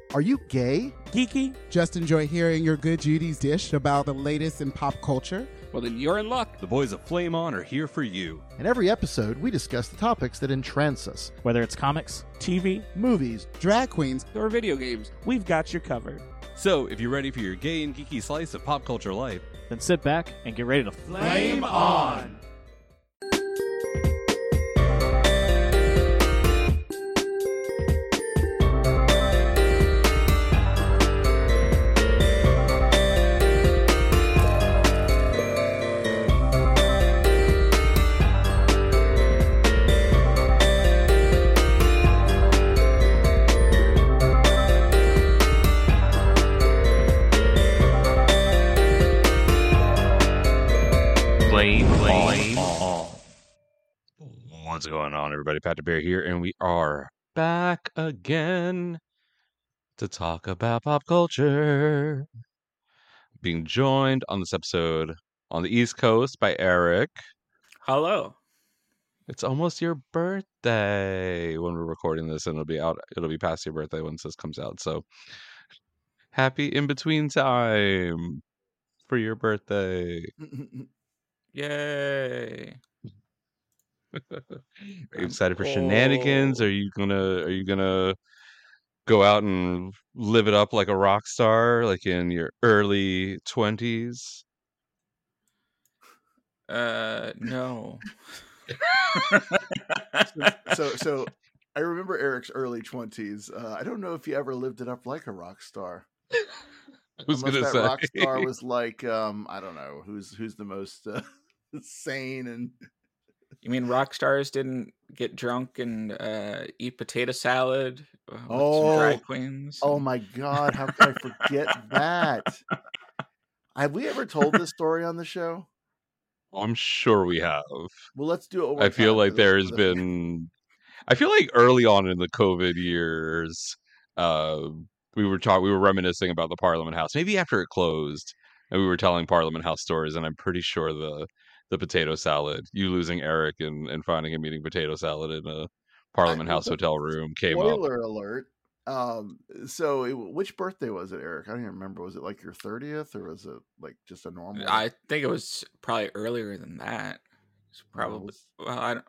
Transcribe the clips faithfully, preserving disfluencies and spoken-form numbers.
Are you gay? Geeky? Just enjoy hearing your good Judy's dish about the latest in pop culture? Well, then you're in luck. The boys of Flame On are here for you. In every episode, we discuss the topics that entrance us. Whether it's comics, T V, Movies, drag queens, or video games, we've got you covered. So, if you're ready for your gay and geeky slice of pop culture life, then sit back and get ready to Flame On! What's going on, everybody? Pat the Bear here, and we are back again to talk about pop culture. Being joined on this episode on the East Coast by Eric. Hello. It's almost your birthday when we're recording this, and it'll be out. It'll be past your birthday once this comes out. So happy in between time for your birthday! Yay! Are you excited for shenanigans? Are you gonna Are you gonna go out and live it up like a rock star, like in your early twenties? Uh, no. so, so I remember Eric's early twenties. Uh, I don't know if he ever lived it up like a rock star. I was Unless gonna that say rock star was like, um, I don't know, who's who's the most uh, sane and. You mean rock stars didn't get drunk and uh, eat potato salad with Oh, some drag queens? Oh my God! How could I forget that? Have we ever told this story on the show? I'm sure we have. Well, let's do it. One I feel time. like Let's- there's let's- been. I feel like early on in the COVID years, uh, we were talking, we were reminiscing about the Parliament House. Maybe after it closed, and we were telling Parliament House stories. And I'm pretty sure the the potato salad, you losing Eric and, and finding him eating potato salad in a Parliament I- House hotel room came up. Spoiler alert. Um, so it, which birthday was it, Eric? I don't even remember. Was it like your thirtieth, or was it like just a normal? I think it was probably earlier than that. It's Oh, probably. it was- Well, I don't.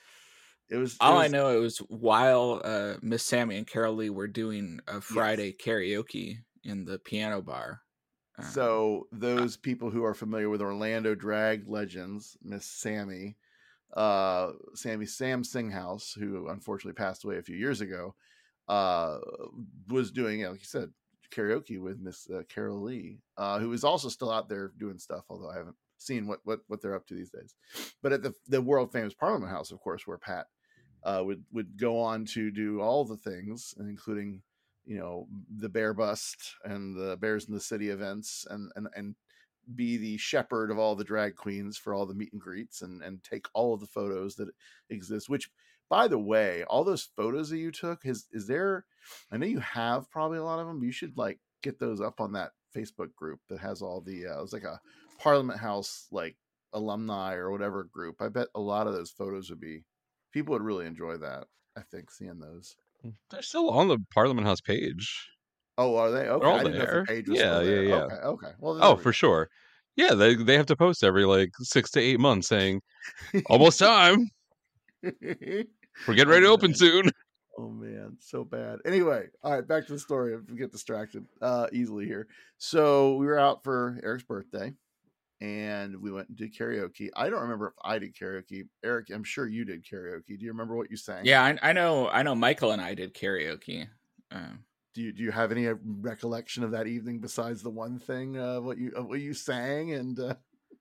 It was. All it I was- know it was while uh, Miss Sammy and Carol Lee were doing a Friday karaoke in the piano bar. Uh, So those people who are familiar with Orlando drag legends, Miss Sammy, uh, Sammy Sam Singhouse, who unfortunately passed away a few years ago, uh, was doing, you know, like you said, karaoke with Miss uh, Carol Lee, uh, who is also still out there doing stuff, although I haven't seen what what what they're up to these days. But at the the world famous Parliament House, of course, where Pat uh, would would go on to do all the things, including, you know, the Bear Bust and the Bears in the City events, and and and be the shepherd of all the drag queens for all the meet and greets, and and take all of the photos that exist. Which, by the way, all those photos that you took, is is there? I know you have probably a lot of them. But you should like get those up on that Facebook group that has all the. Uh, it was like a Parliament House like alumni or whatever group. I bet a lot of those photos would be. People would really enjoy that. I think seeing those. They're still on the Parliament House page. Oh, are they? Okay, all I didn't know if there. the page was Yeah, still there. yeah, yeah. Okay, okay. Well, Oh, there we for go. sure. Yeah, they they have to post every like six to eight months saying, almost time. We're getting ready to Oh, open man. soon. Oh man, so bad. Anyway, all right, back to the story. I get distracted uh, easily here. So we were out for Eric's birthday, and we went and did karaoke. I don't remember if I did karaoke. Eric, I'm sure you did karaoke. Do you remember what you sang? yeah, I, I know. I know. Michael and I did karaoke. Um, Do you do you have any uh, recollection of that evening besides the one thing uh, what you uh, what you sang and? Uh...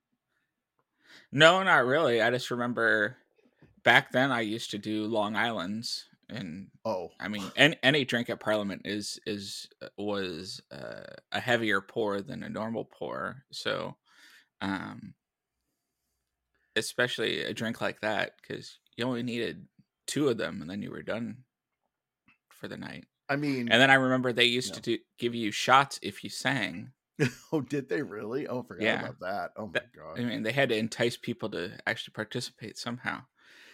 no, not really. I just remember back then I used to do Long Island's, and Oh, I mean, any, any drink at Parliament is is was uh, a heavier pour than a normal pour. So, um, especially a drink like that, because you only needed two of them, and then you were done for the night. I mean, And then I remember they used Yeah. to do, give you shots if you sang. oh, did they really? Oh, I forgot Yeah. about that. Oh my That- god. I mean, they had to entice people to actually participate somehow.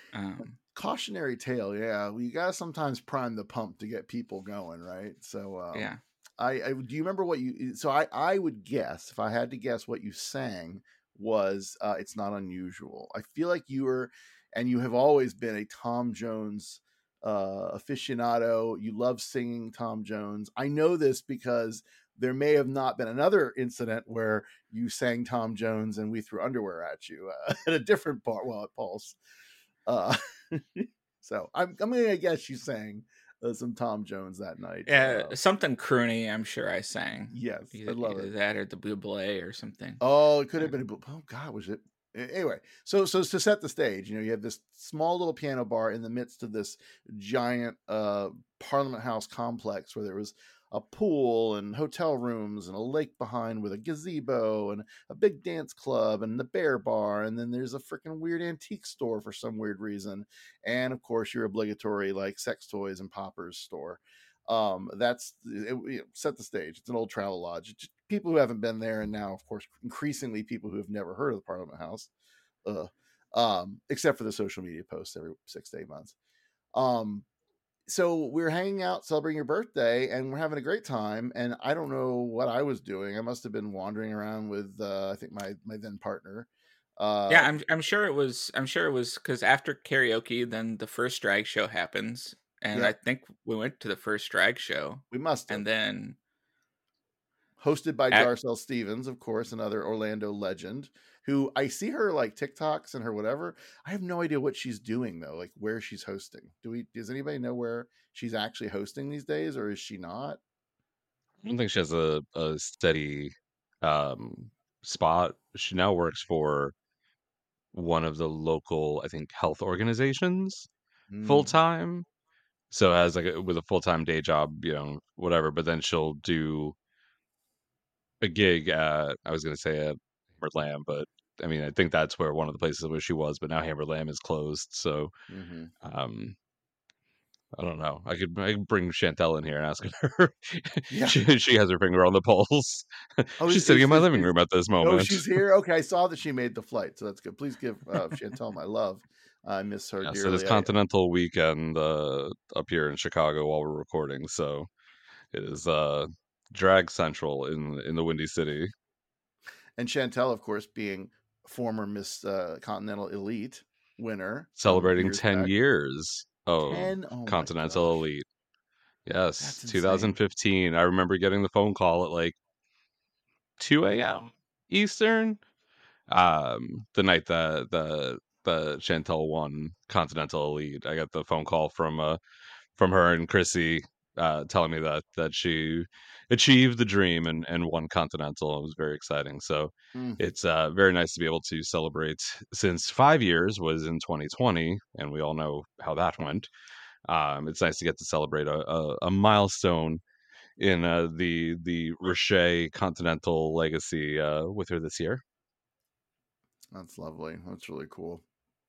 Um, Cautionary tale, yeah. Well, you gotta sometimes prime the pump to get people going, right? So, um, yeah. I, I do you remember what you? So I, I would guess if I had to guess what you sang was, uh, "It's Not Unusual." I feel like you were, and you have always been a Tom Jones uh, aficionado. You love singing Tom Jones. I know this because there may have not been another incident where you sang Tom Jones and we threw underwear at you uh, at a different part. Well, at Pulse. Uh, so I'm I'm gonna guess you sang uh, some Tom Jones that night. Yeah, Uh, something croony, I'm sure I sang. yes, I Either, love either it. that or the Buble or something. Oh, it could Yeah. have been. A, oh God, was it? a- Anyway, so so to set the stage, you know, you have this small little piano bar in the midst of this giant uh, Parliament House complex where there was a pool and hotel rooms and a lake behind with a gazebo and a big dance club and the bear bar, and then there's a freaking weird antique store for some weird reason, and of course your obligatory like sex toys and poppers store. Um, that's it, you know, set the stage. It's an old travel lodge. It's just people who haven't been there, and now, of course, increasingly people who have never heard of the Parliament House, uh, um, except for the social media posts every six to eight months. Um, so we're hanging out, celebrating your birthday, and we're having a great time. And I don't know what I was doing. I must have been wandering around with, uh, I think my my then partner. Yeah, Uh, I'm I'm sure it was I'm sure it was because after karaoke, then the first drag show happens, and I yep, think we went to the first drag show, we must have. and then Hosted by at Darcel Stevens, of course, another Orlando legend. Who I see her like TikToks and her whatever. I have no idea what she's doing though, like where she's hosting. Do we? Does anybody know where she's actually hosting these days, or is she not? I don't think she has a, a steady um, spot. She now works for one of the local, I think, health organizations full Mm, time. So as like a, with a full time day job, you know, whatever. But then she'll do a gig at, I was going to say at Hammered Lamb, but I mean, I think that's where one of the places where she was, but now Hammered Lamb is closed. So mm-hmm. um, I don't know. I could I could bring Chantel in here and ask her. Yeah. she she has her finger on the pulse. Oh, is, She's sitting is, in my is, living is room at this oh, moment. she's here. Okay, I saw that she made the flight, so that's good. Please give uh, Chantel my love. I miss her Yes, it is dearly. I Continental Weekend uh, up here in Chicago while we're recording, so it is uh, drag central in in the Windy City, and Chantel, of course, being former Miss uh, Continental Elite winner some celebrating years ten back. years of ten. Oh my Continental gosh, Elite. Yes, that's insane. twenty fifteen. I remember getting the phone call at like two a m Eastern. Um, the night that the the Chantel won Continental Elite, I got the phone call from uh from her and Chrissy uh telling me that that she achieved the dream and and won Continental. It was very exciting. So Mm. it's uh very nice to be able to celebrate since five years was in twenty twenty, and we all know how that went. Um, it's nice to get to celebrate a, a, a milestone in uh, the the Roche Continental legacy uh, with her this year. That's lovely. That's really cool.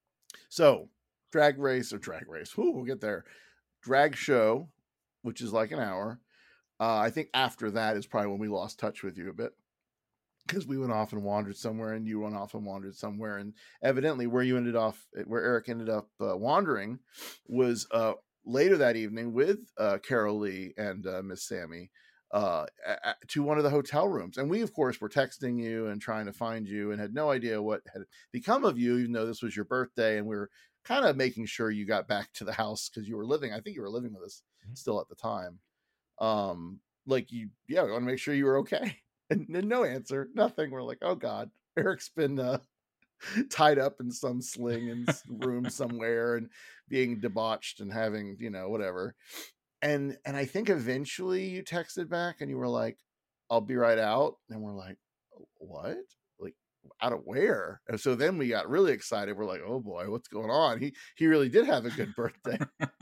So, drag race or drag race. Whew, we'll get there. Drag show, which is like an hour. Uh, I think after that is probably when we lost touch with you a bit because we went off and wandered somewhere, and you went off and wandered somewhere, and evidently where you ended off, where Eric ended up uh, wandering, was uh, later that evening with uh, Carol Lee and uh, Miss Sammy uh, a- a- to one of the hotel rooms, and we of course were texting you and trying to find you, and had no idea what had become of you, even though this was your birthday, and we were kind of making sure you got back to the house because you were living. I think you were living with us still at the time. Um, like you, yeah, we want to make sure you were okay. And, and no answer, nothing. We're like, oh God, Eric's been uh, tied up in some sling in room somewhere and being debauched and having, you know, whatever. And and I think eventually you texted back and you were like, I'll be right out. And we're like, what? Like out of where? And so then we got really excited. We're like, oh boy, what's going on? He he really did have a good birthday.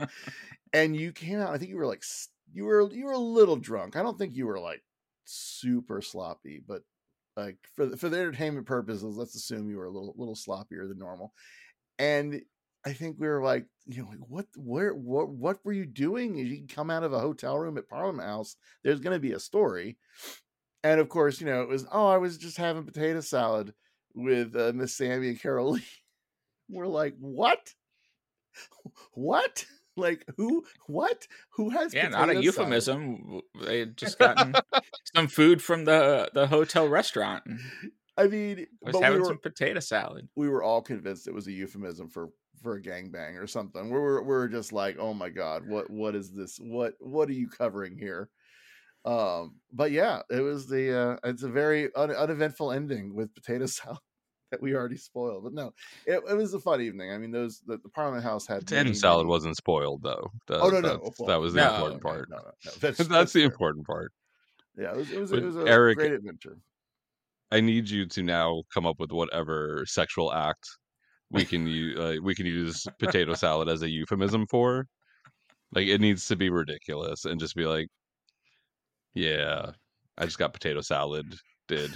And you came out. I think you were like you were you were a little drunk. I don't think you were like super sloppy, but like for the, for the entertainment purposes, let's assume you were a little little sloppier than normal. And I think we were like, you know, like what, where, what, what were you doing? You come out of a hotel room at Parliament House. There's going to be a story, and of course, you know, it was, oh, I was just having potato salad with uh, Miss Sammy and Carol Lee. We're like, what? What? Like who? What? Who has? Yeah, not a potato salad? euphemism. They had just gotten some food from the the hotel restaurant. And I mean, I was but we having were some potato salad. we were all convinced it was a euphemism for for a gangbang or something. We were we were just like, oh my god, what what is this? What what are you covering here? Um, but yeah, it was the uh, it's a very un- uneventful ending with potato salad that we already spoiled. But no, it, it was a fun evening. I mean, those the, the Parliament House had Potato many, salad many... wasn't spoiled though. That, Oh no, no, that's, well, that was the no, important no, part. no, no, no. That's, That's that's the fair. important part. Yeah, it was it was But it was a Eric, great adventure. I need you to now come up with whatever sexual act we can use. Uh, we can use potato salad as a euphemism for. Like it needs to be ridiculous and just be like, yeah, I just got potato salad. Did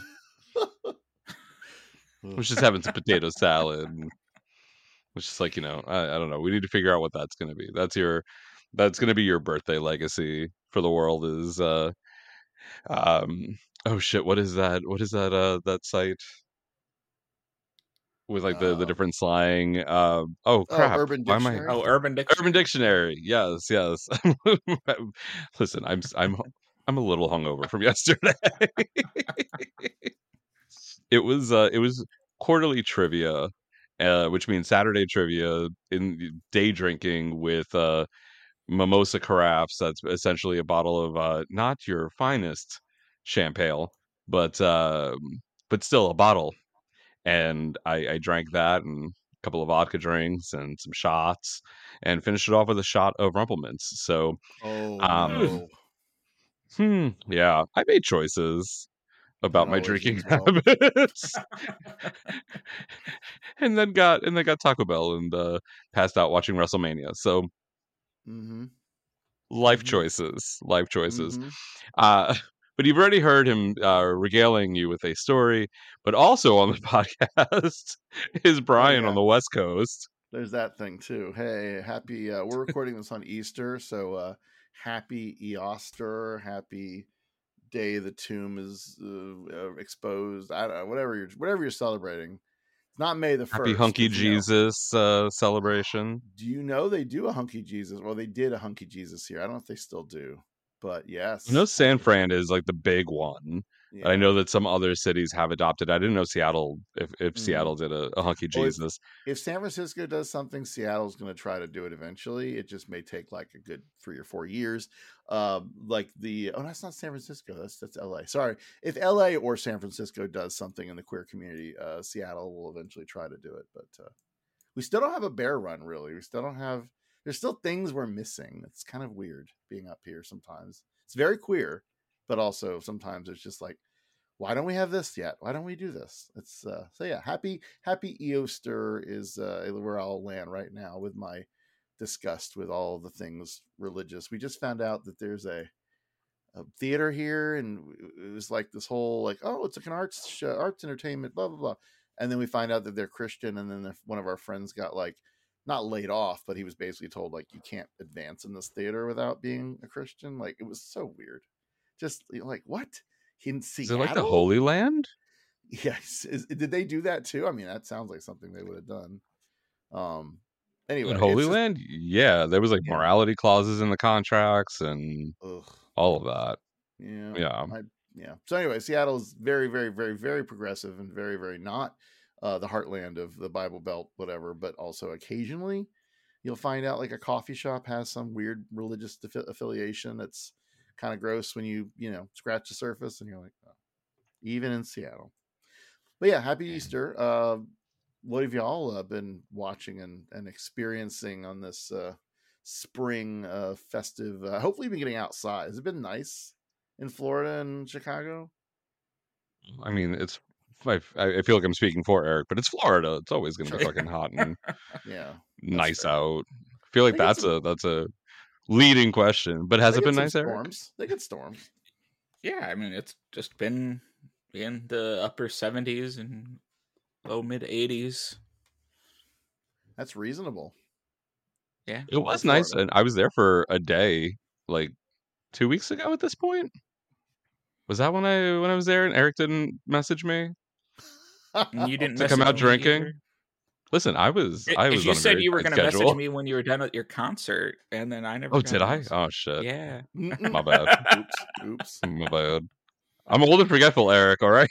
was just having some potato salad. Which is like, you know, I, I don't know. We need to figure out what that's going to be. That's your, that's going to be your birthday legacy for the world. Is uh, um, oh shit, what is that? What is that? Uh, that site with like the the Um, different slang. Uh, oh oh, crap, Urban why am I? Dictionary. Oh, Urban Dictionary. Urban Dictionary. Yes, yes. Listen, I'm s- I'm I'm a little hungover from yesterday. It was uh, it was quarterly trivia, uh, which means Saturday trivia in day drinking with uh mimosa carafes. That's essentially a bottle of uh, not your finest champagne, but uh, but still a bottle. And I, I drank that and a couple of vodka drinks and some shots, and finished it off with a shot of Rumplemans. So, Oh um, no, hmm, yeah, I made choices that about my always drinking ends well. habits, and then got and then got Taco Bell and uh, passed out watching WrestleMania. So Mm-hmm. life Mhm. choices, life choices. Mhm. Uh, but you've already heard him uh, regaling you with a story, but also on the podcast is Oh Brian on yeah, the West Coast. there's that thing too. Hey, happy! Uh, we're recording this on Easter, so uh, happy Easter, happy day the tomb is uh, uh, exposed. I don't know, whatever you're whatever you're celebrating. It's not May the Happy first. Hunky 'Cause, you know, Jesus uh, celebration. do you know they do a hunky Jesus? Well, they did a hunky Jesus here. I don't know if they still do, but I know yes, San happy. Fran is like the big one. I Yeah. know that some other cities have adopted. I didn't know Seattle if, if hmm Seattle did a, a hunky Well, if Jesus. if San Francisco does something, Seattle's going to try to do it eventually. It just may take like a good three or four years. Um, like the oh, that's not San Francisco. That's that's L A. Sorry, if L A or San Francisco does something in the queer community, uh, Seattle will eventually try to do it. But uh, we still don't have a bear run. Really, we still don't have. There's still things we're missing. It's kind of weird being up here sometimes. It's very queer, but also sometimes it's just like, why don't we have this yet? Why don't we do this? It's uh, so yeah. Happy Happy Easter is uh, where I'll land right now with my disgust with all the things religious. We just found out that there's a, a theater here, and it was like this whole like, oh, it's like an arts show, arts entertainment, blah blah blah. And then we find out that they're Christian, and then one of our friends got like not laid off, but he was basically told like you can't advance in this theater without being a Christian. Like it was so weird. Just like what? In Is it like the Seattle? Holy Land? Yes. Is, did they do that too? I mean, that sounds like something they would have done. Um. Anyway, In it's Holy just Land? Yeah, there was like yeah. morality clauses in the contracts and Ugh. all of that. Yeah. Yeah. I yeah. So anyway, Seattle is very, very, very, very progressive and very, very not uh, the heartland of the Bible Belt, whatever. But also occasionally, you'll find out like a coffee shop has some weird religious affi- affiliation. That's kind of gross when you you know scratch the surface and you're like, oh, even in Seattle. But yeah, happy Easter. Uh, what have y'all uh, been watching and, and experiencing on this uh, spring uh, festive? Uh, hopefully, you've been getting outside. Has it been nice in Florida and Chicago? I mean, it's I, I feel like I'm speaking for Eric, but it's Florida. It's always going to Sure. be fucking hot and Yeah, nice fair. out. I feel like They get that's some- a that's a leading question. But has They it get been some nice, Eric? storms. They get storms. Yeah, I mean it's just been in the upper seventies and low mid eighties. That's reasonable. Yeah, It was For nice, Florida. and I was there for a day, like two weeks ago. At this point, was that when I when I was there and Eric didn't message me and you didn't to come message out me drinking? either. Listen, I was I was You on a said very you were tight going to message schedule. me when you were done with your concert, and then I never Oh, got did a I? message. Oh shit. Yeah. My bad. Oops. Oops. My bad. I'm old and forgetful, Eric. All right.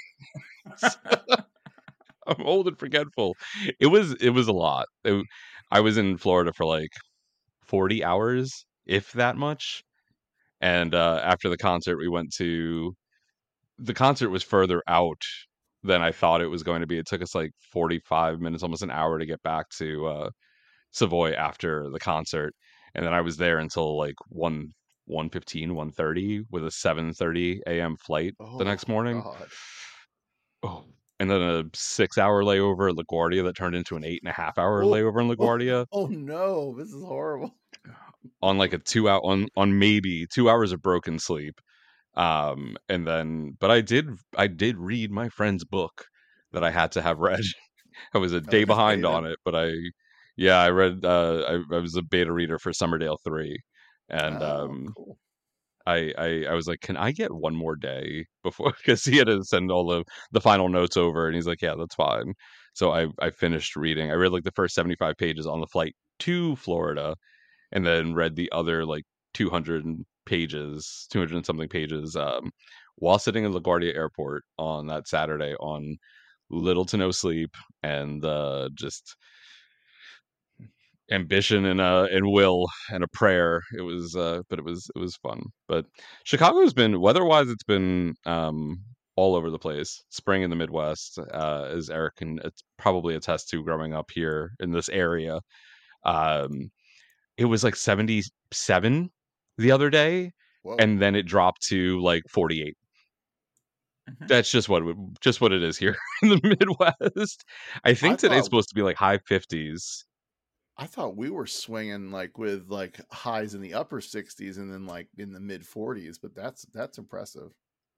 I'm old and forgetful. It was it was a lot. It, I was in Florida for like forty hours, if that much. And uh, after the concert, we went to the concert was further out than I thought it was going to be. It took us like forty-five minutes, almost an hour to get back to uh, Savoy after the concert. And then I was there until like one one fifteen, one thirty with a seven thirty a.m. flight the next Oh morning. God. Oh, and then a six hour layover at LaGuardia that turned into an eight and a half hour Oh, layover in oh, LaGuardia oh no, this is horrible. on like a two hour on on maybe two hours of broken sleep. Um, and then, but I did I did read my friend's book that I had to have read. I was a Oh, day just behind David. on it, but I, yeah, I read. Uh, I, I was a beta reader for Summerdale three, and Oh, um, cool. I, I I was like, can I get one more day before? Because he had to send all the the final notes over, and he's like, yeah, that's fine. So I I finished reading. I read like the first seventy-five pages on the flight to Florida, and then read the other like two hundred pages, two hundred and something pages, um, while sitting in LaGuardia Airport on that Saturday on little to no sleep and uh, just ambition and uh and will and a prayer. It was uh but it was it was fun. But Chicago's been weather-wise, it's been um all over the place. Spring in the Midwest, uh as Eric can it's probably attest to growing up here in this area. Um it was like seventy-seven the other day, Whoa. and then it dropped to like forty-eight. Mhm. That's just what it, just what it is here in the Midwest. I think I today's thought supposed to be like high fifties. I thought we were swinging like with like highs in the upper sixties and then like in the mid forties, but that's that's impressive.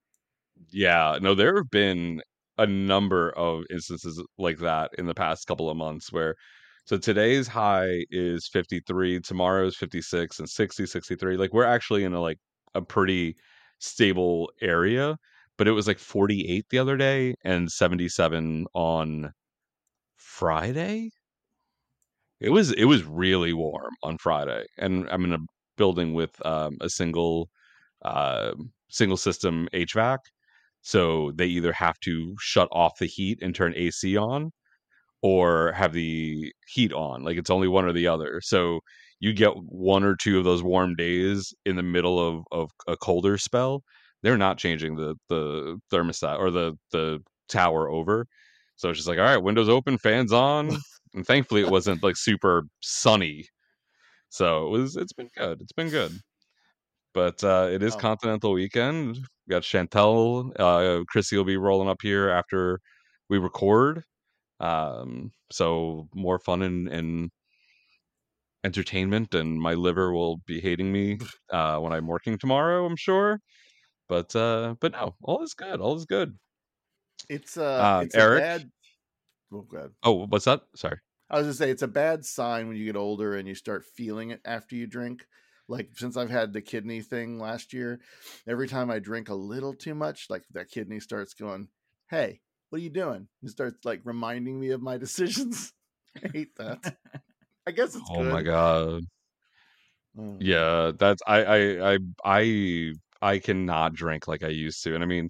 Yeah, no, there have been a number of instances like that in the past couple of months where so today's high is fifty-three, tomorrow's fifty-six and sixty, sixty-three. Like we're actually in a like a pretty stable area, but it was like forty-eight the other day and seventy-seven on Friday. It was it was really warm on Friday. And I'm in a building with um, a single uh, single system H V A C. So they either have to shut off the heat and turn A C on or have the heat on. Like it's only one or the other. So you get one or two of those warm days in the middle of, of a colder spell. They're not changing the the thermostat or the the tower over. So it's just like, all right, windows open, fans on. And thankfully it wasn't like super sunny. So it was it's been good. It's been good. But uh, it is Oh, Continental Weekend. We got Chantel. Uh, Chrissy will be rolling up here after we record. Um, so more fun and, and entertainment, and my liver will be hating me uh, when I'm working tomorrow, I'm sure. But uh, but no, all is good. All is good. it's uh Um, it's a Eric. bad oh god. Oh, what's that? Sorry. I was gonna say it's a bad sign when you get older and you start feeling it after you drink. Like since I've had the kidney thing last year, every time I drink a little too much, like that kidney starts going, "Hey, what are you doing?" It starts like reminding me of my decisions. I hate that. I guess it's Oh my good. god. Oh. Yeah, that's I I I I I cannot drink like I used to, and I mean.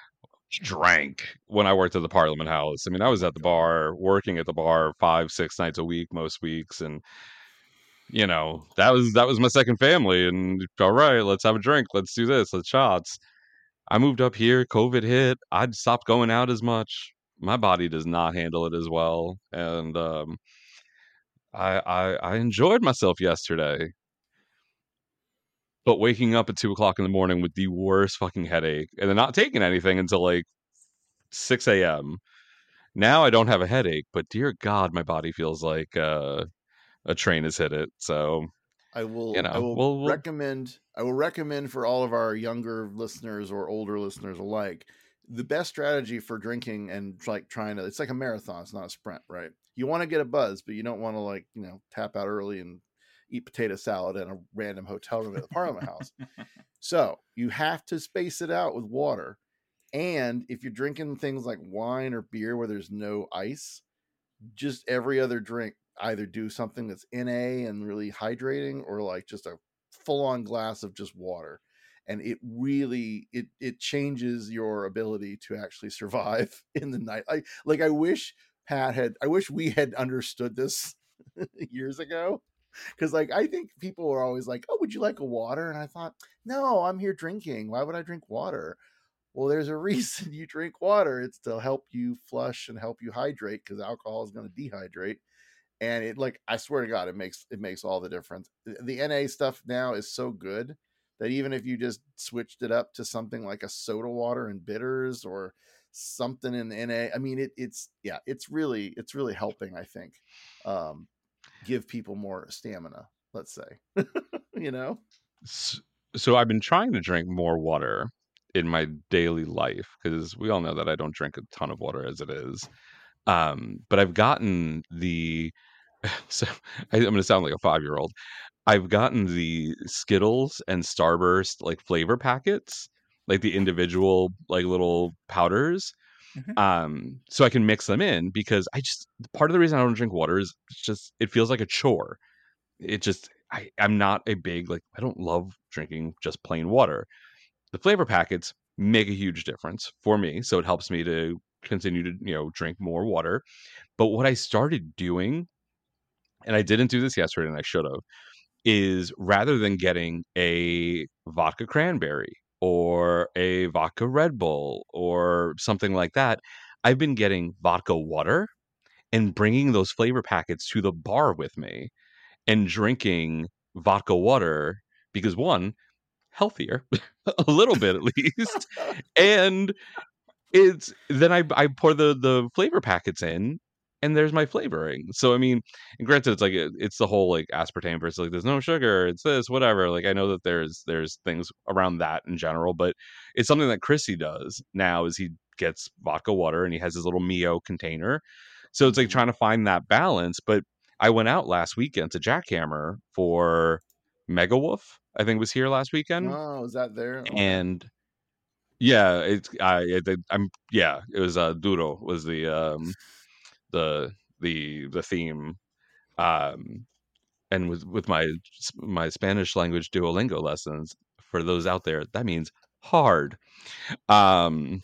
Drank when I worked at the Parliament House. I mean, I Oh was my at the god. bar, working at the bar five, six nights a week, most weeks, and you know that was that was my second family. And all right, let's have a drink, let's do this, let's shots. I moved up here, COVID hit. I'd stopped going out as much. My body does not handle it as well, and um, I, I I enjoyed myself yesterday, but waking up at two o'clock in the morning with the worst fucking headache, and then not taking anything until like six a.m. Now I don't have a headache, but dear God, my body feels like uh, a train has hit it. So I you will I know, will we'll we'll recommend I will recommend for all of our younger listeners or older listeners alike, the best strategy for drinking and like trying to it's like a marathon, it's not a sprint, right? You want to get a buzz, but you don't want to like, you know, tap out early and eat potato salad in a random hotel room at the Parliament House. So you have to space it out with water. And if you're drinking things like wine or beer where there's no ice, just every other drink, either do something that's N A and really hydrating, or like just a full on glass of just water. And it really it it changes your ability to actually survive in the night. I like I wish Pat had I wish we had understood this years ago. Because like I think people are always like, oh, would you like a water? And I thought, no, I'm here drinking. Why would I drink water? Well, there's a reason you drink water. It's to help you flush and help you hydrate, because alcohol is going to dehydrate. And it, like, I swear to God, it makes it makes all the difference. The, the N A stuff now is so good that even if you just switched it up to something like a soda water and bitters, or something in the N A, I mean, it, it's yeah, it's really it's really helping, I think, um, give people more stamina. Let's say, you know. S- So I've been trying to drink more water in my daily life, because we all know that I don't drink a ton of water as it is. Um, but I've gotten the so I, I'm going to sound like a five year old. I've gotten the Skittles and Starburst like flavor packets, like the individual like little powders, Mhm. um, so I can mix them in, because I just part of the reason I don't drink water is it's just it feels like a chore. It just I, I'm not a big like I don't love drinking just plain water. The flavor packets make a huge difference for me, so it helps me to continue to you know drink more water. But what I started doing, and I didn't do this yesterday, and I should have, is rather than getting a vodka cranberry or a vodka Red Bull or something like that, I've been getting vodka water and bringing those flavor packets to the bar with me and drinking vodka water, because one, healthier a little bit at least, and it's then I I pour the the flavor packets in, and there's my flavoring. So I mean, and granted, it's like it, it's the whole like aspartame versus like there's no sugar, it's this whatever. Like I know that there's there's things around that in general, but it's something that Chrissy does now. Is he gets vodka water and he has his little Mio container. So it's like Mhm. trying to find that balance. But I went out last weekend to Jackhammer for Mega Wolf. I think was here last weekend, Oh, is that there? Okay. and yeah, it's I, I I'm yeah, it was uh Duro was the um the the the theme, um and with with my my Spanish language Duolingo lessons, for those out there, that means hard. Um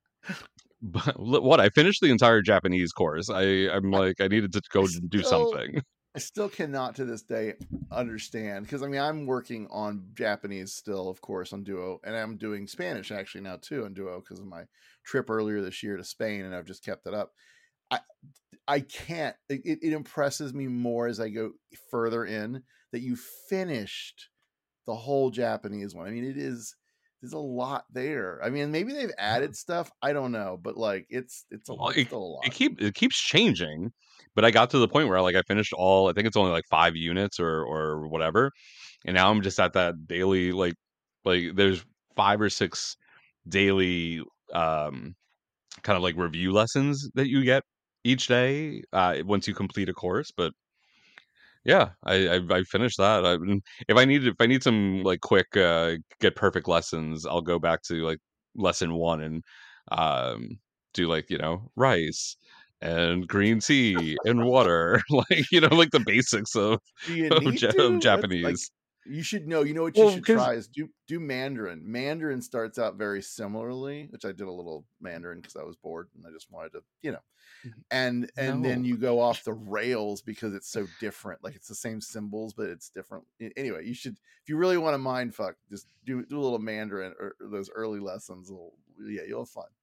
but what I finished the entire Japanese course. I I'm I, like I needed to I go do still something. I still cannot to this day understand, because I mean I'm working on Japanese still, of course, on Duo, and I'm doing Spanish actually now too on Duo because of my trip earlier this year to Spain, and I've just kept it up. I I can't. It, it impresses me more as I go further in that you finished the whole Japanese one. I mean, it is there's a lot there. I mean, maybe they've added stuff. I don't know, but like it's it's a Well, it's it still a it lot. keep it keeps changing, but I got to the point where like I finished all. I think it's only like five units or or whatever, and now I'm just at that daily like like there's five or six daily um kind of like review lessons that you get each day uh once you complete a course. But yeah, I I, I finished that. I, if I need if I need some like quick uh get perfect lessons, I'll go back to like lesson one and um do like you know rice and green tea and water, like you know like the basics of Do you of, need Ja- of to? That's like Japanese. you should know. You know what you Well, should because try is do do Mandarin. Mandarin starts out very similarly, which I did a little Mandarin because I was bored and I just wanted to, you know. And and then no. you go off the rails because it's so different. Like it's the same symbols, but it's different. A- Anyway, you should if you really want to mind fuck, just do do a little Mandarin or or those early lessons. Will, yeah, you'll have fun.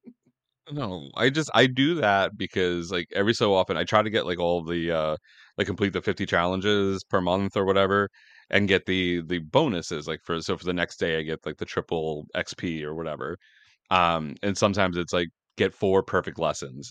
No, I just I do that because like every so often I try to get like all the uh like complete the fifty challenges per month or whatever and get the the bonuses like for so for the next day I get like the triple X P or whatever. Um and sometimes it's like get four perfect lessons.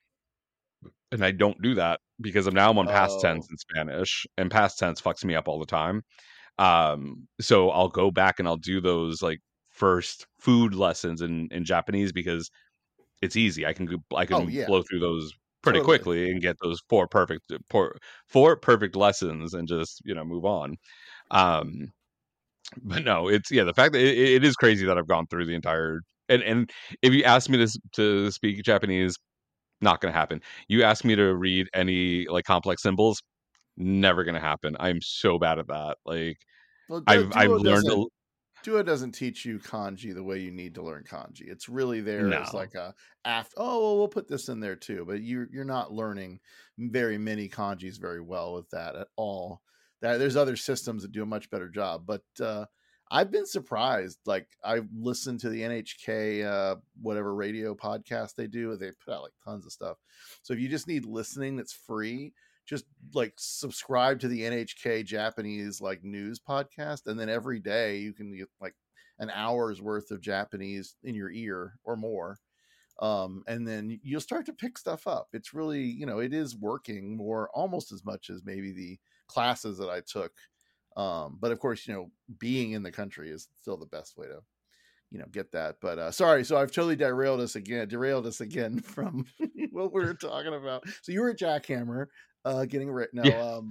And I don't do that because I'm now I'm on past tense Oh, in Spanish, and past tense fucks me up all the time. Um so I'll go back and I'll do those like first food lessons in in Japanese because it's easy. I can go I oh can yeah, blow through those pretty totally. quickly and get those four perfect four, four perfect lessons and just, you know, move on. Um, but no, it's yeah, the fact that it, it is crazy that I've gone through the entire and and if you ask me to s- to speak Japanese Not gonna happen. You ask me to read any like complex symbols, never gonna happen. I'm so bad at that. Like Well, Du- I've I've Duo learned doesn't a Duo doesn't teach you kanji the way you need to learn kanji. It's really there as no. like a after. Oh, well, we'll put this in there too, but you you're not learning very many kanjis very well with that at all. That there's other systems that do a much better job, but uh, I've been surprised. Like I've listened to the N H K uh, whatever radio podcast they do. They put out like tons of stuff. So if you just need listening that's free, just like subscribe to the N H K Japanese like news podcast, and then every day you can get like an hour's worth of Japanese in your ear or more. Um, and then you'll start to pick stuff up. It's really, you know, it is working more almost as much as maybe the classes that I took. Um, but of course, you know, being in the country is still the best way to, you know, get that. But uh sorry, so I've totally derailed us again, derailed us again from what we were talking about. So you were at Jackhammer, uh getting written. No, Yeah. um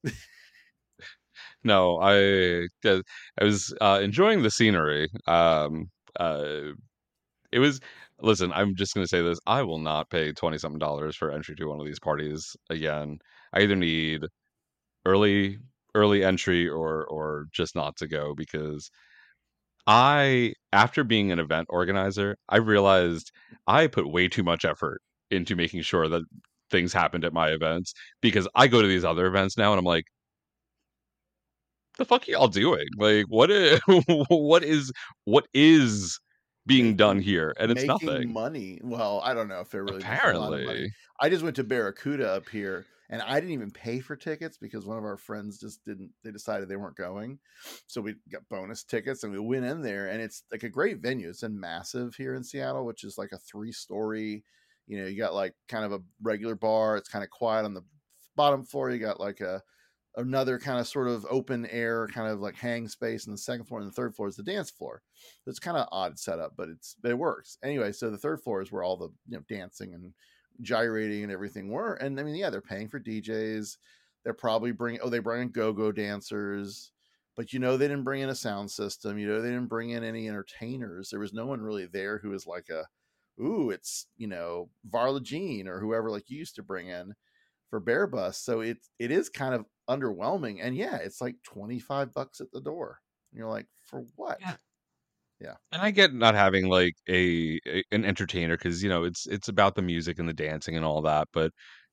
No, I uh, I was uh, enjoying the scenery. Um, uh, it was. Listen, I'm just gonna say this. I will not pay twenty something dollars for entry to one of these parties again. I either need early early entry or or just not to go because I, after being an event organizer, I realized I put way too much effort into making sure that things happened at my events because I go to these other events now and I'm like, the fuck are y'all doing? Like, what is what is what is being done making here? And it's making nothing. money. Well, I don't know if they're really making a lot of money. Apparently. I just went to Barracuda up here, and I didn't even pay for tickets because one of our friends just didn't. They decided they weren't going, so we got bonus tickets, and we went in there, and it's like a great venue. It's in Massive here in Seattle, which is like a three story. You know, you got like kind of a regular bar. It's kind of quiet on the bottom floor. You got like a another kind of sort of open air kind of like hang space, and the second floor and the third floor is the dance floor. So it's kind of odd setup, but it's but it works anyway. So the third floor is where all the, you know, dancing and gyrating and everything were. And I mean, yeah, they're paying for D Js. They're probably bringing oh they bring in go-go dancers, but you know they didn't bring in a sound system. You know they didn't bring in any entertainers. There was no one really there who was like a ooh, it's, you know, Varla Jean or whoever like you used to bring in for Bear Bus. So it it is kind of underwhelming. And yeah, it's like twenty-five bucks at the door. And you're like, for what? Yeah. Yeah. And I get not having like a, a an entertainer because you know it's it's about the music and the dancing and all that, but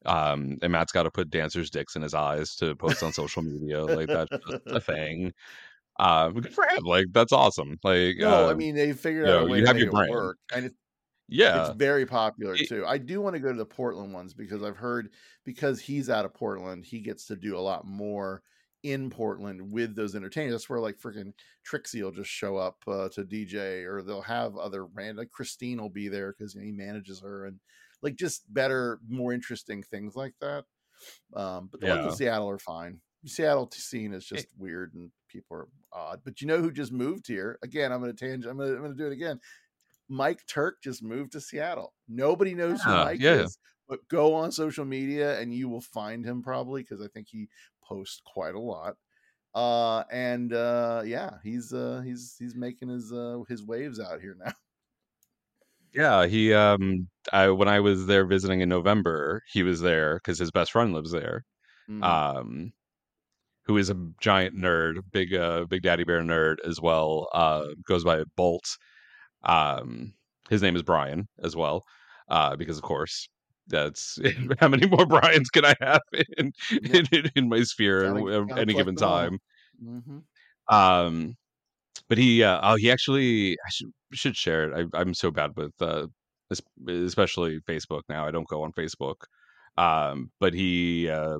um and Matt's got to put dancers' dicks in his eyes to post on social media. Like that's just a thing. Uh, good for him. Like that's awesome. Like No, I uh, mean they figured you out a know, way you to have make your it brand. work. And it, it's Yeah. very popular It, too. I do want to go to the Portland ones because I've heard because he's out of Portland, he gets to do a lot more in Portland with those entertainers. That's where like freaking Trixie will just show up uh, to D J, or they'll have other random like Christine will be there because, you know, he manages her, and like just better, more interesting things like that. Um, but the ones in yeah. Seattle are fine. Seattle scene is It, just weird and people are odd. But you know who just moved here? Again, I'm going to tangent. I'm going to I'm going to do it again. Mike Turk just moved to Seattle. Nobody knows who yeah. Mike Yeah. is, but go on social media and you will find him probably because I think he posts quite a lot. Uh, and uh, yeah, he's uh, he's he's making his uh, his waves out here now. Yeah, he um I when I was there visiting in November, he was there because his best friend lives there. Mm-hmm. Um who is a giant nerd, big uh big daddy bear nerd as well. Uh goes by Bolt. Um his name is Brian as well. Uh because of course that's how many more Brians can I have in Yep, in, in my sphere gotta at gotta any collect given them all. time. Mm-hmm. Um But he, uh, oh, he actually, I should should share it. I, I'm so bad with, uh, es- especially Facebook now. I don't go on Facebook. Um, but he, uh,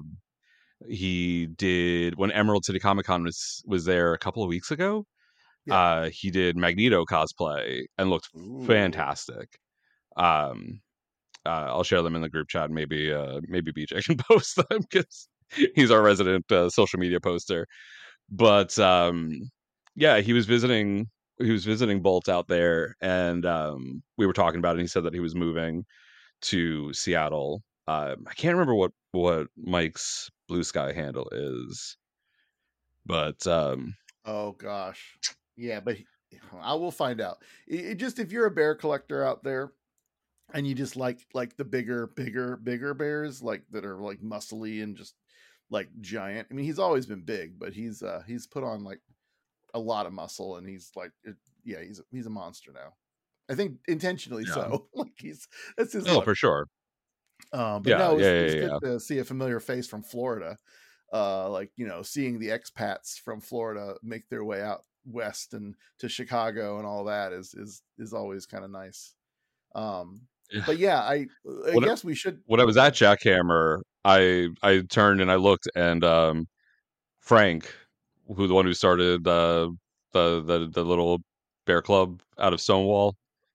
he did when Emerald City Comic Con was was there a couple of weeks ago. Yeah. Uh, he did Magneto cosplay and looked Ooh. fantastic. Um, uh, I'll share them in the group chat. Maybe, uh, maybe B J can post them because he's our resident uh, social media poster. But um yeah, he was visiting he was visiting Bolt out there, and um we were talking about it, and he said that he was moving to Seattle. um I can't remember what what Mike's Blue Sky handle is, but um Oh gosh. Yeah, but he- I will find out. It, it just if you're a bear collector out there, and you just like like the bigger, bigger, bigger bears, like that are like muscly and just like giant. I mean, he's always been big, but he's uh he's put on like a lot of muscle, and he's like, it, yeah, he's he's a monster now. I think intentionally Yeah. so. Like he's that's his Oh, look. for sure. Um, but Yeah, no, it was, yeah, it yeah, was yeah. good yeah. to see a familiar face from Florida. Uh, like, you know, seeing the expats from Florida make their way out west and to Chicago and all that is is is always kind of nice. Um, Yeah. but yeah, I I When I, guess we should. when I Oh, was go at ahead. Jackhammer, I I turned and I looked, and um, Frank, who the one who started uh, the the the little bear club out of Stonewall,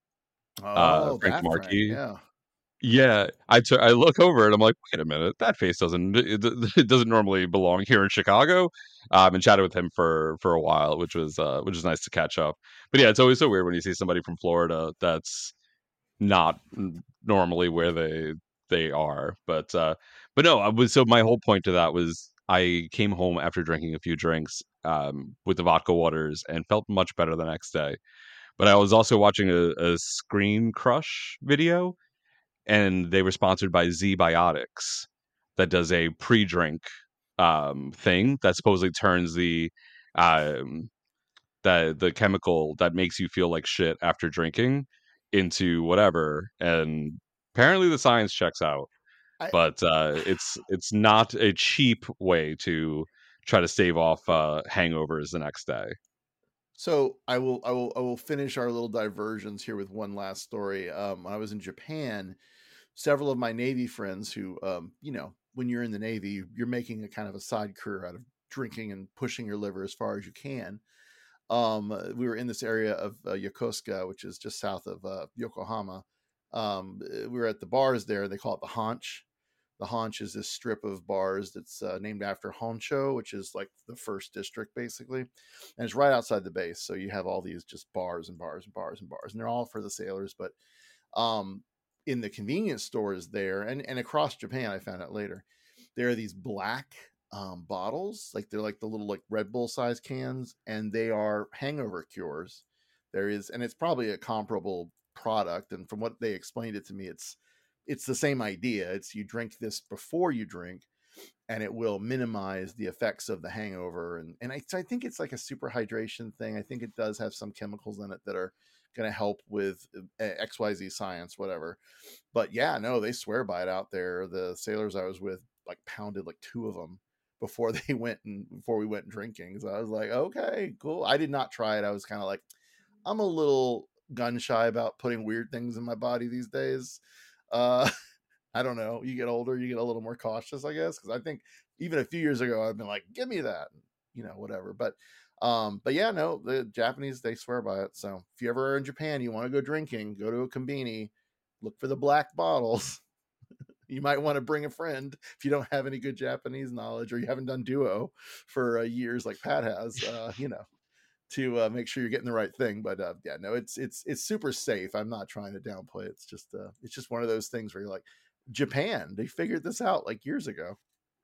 uh, Oh, Frank that Frank, DeMarquis. yeah. Yeah, I took I look over and I'm like, wait a minute, that face doesn't it, it doesn't normally belong here in Chicago. Um, and chatted with him for for a while, which was uh, which is nice to catch up. But yeah, it's always so weird when you see somebody from Florida that's not n- normally where they they are. But uh, but no, I was so my whole point to that was I came home after drinking a few drinks um, with the vodka waters and felt much better the next day. But I was also watching a, a Screen Crush video, and they were sponsored by Z Biotics that does a pre-drink um, thing that supposedly turns the um, the the chemical that makes you feel like shit after drinking into whatever. And apparently the science checks out, I but uh, it's it's not a cheap way to try to stave off uh, hangovers the next day. so I will I will I will finish our little diversions here with one last story. Um, when I was in Japan, several of my Navy friends who, um, you know, when you're in the Navy, you're making a kind of a side career out of drinking and pushing your liver as far as you can. Um, uh, we were in this area of uh, Yokosuka, which is just south of uh, Yokohama. Um, uh, we were at the bars there. They call it the Haunch. The Haunch is this strip of bars that's uh, named after Honsho, which is like the first district, basically. And it's right outside the base. So you have all these just bars and bars and bars and bars. And they're all for the sailors. But um, in the convenience stores there and, and across Japan, I found out later, there are these black um, bottles, like they're like the little like Red Bull size cans, and they are hangover cures. There is, and it's probably a comparable product. And from what they explained it to me, it's it's the same idea. It's you drink this before you drink, and it will minimize the effects of the hangover. And and I, I think it's like a super hydration thing. I think it does have some chemicals in it that are going to help with X Y Z science, whatever. But yeah, no, they swear by it out there. The sailors I was with like pounded like two of them before they went and before we went drinking. So I was like, okay, cool. I did not try it. I was kind of like, I'm a little gun shy about putting weird things in my body these days. Uh, I don't know. You get older, you get a little more cautious, I guess. Because I think even a few years ago, I've been like, give me that, you know, whatever. But, um, but yeah, no, the Japanese, they swear by it. So if you ever are in Japan, you want to go drinking, go to a konbini, look for the black bottles. You might want to bring a friend if you don't have any good Japanese knowledge or you haven't done duo for uh, years like Pat has, uh, you know, to uh, make sure you're getting the right thing. But uh, yeah, no, it's it's it's super safe. I'm not trying to downplay it. It's just uh, it's just one of those things where you're like, Japan, they figured this out like years ago.